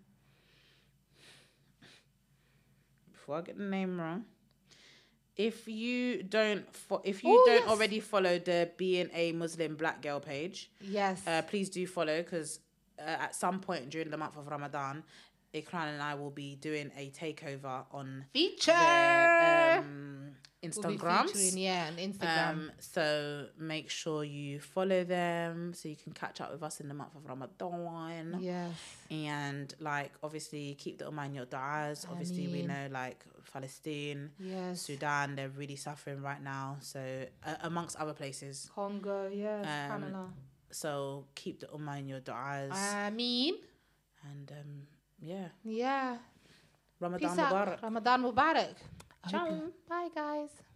if you don't already follow the Being a Muslim Black Girl page, yes, please do follow, because at some point during the month of Ramadan, Ikran and I will be doing a takeover on their Instagrams. On Instagram. So make sure you follow them so you can catch up with us in the month of Ramadan. Yes. And like, obviously keep the Ummah in your du'as. Obviously we know like Palestine, Sudan, they're really suffering right now. So amongst other places. Congo, yes. SubhanAllah. So keep the Ummah in your du'as. Ameen. And yeah. Yeah. Ramadan Mubarak. Ramadan Mubarak. Ciao. Bye, guys.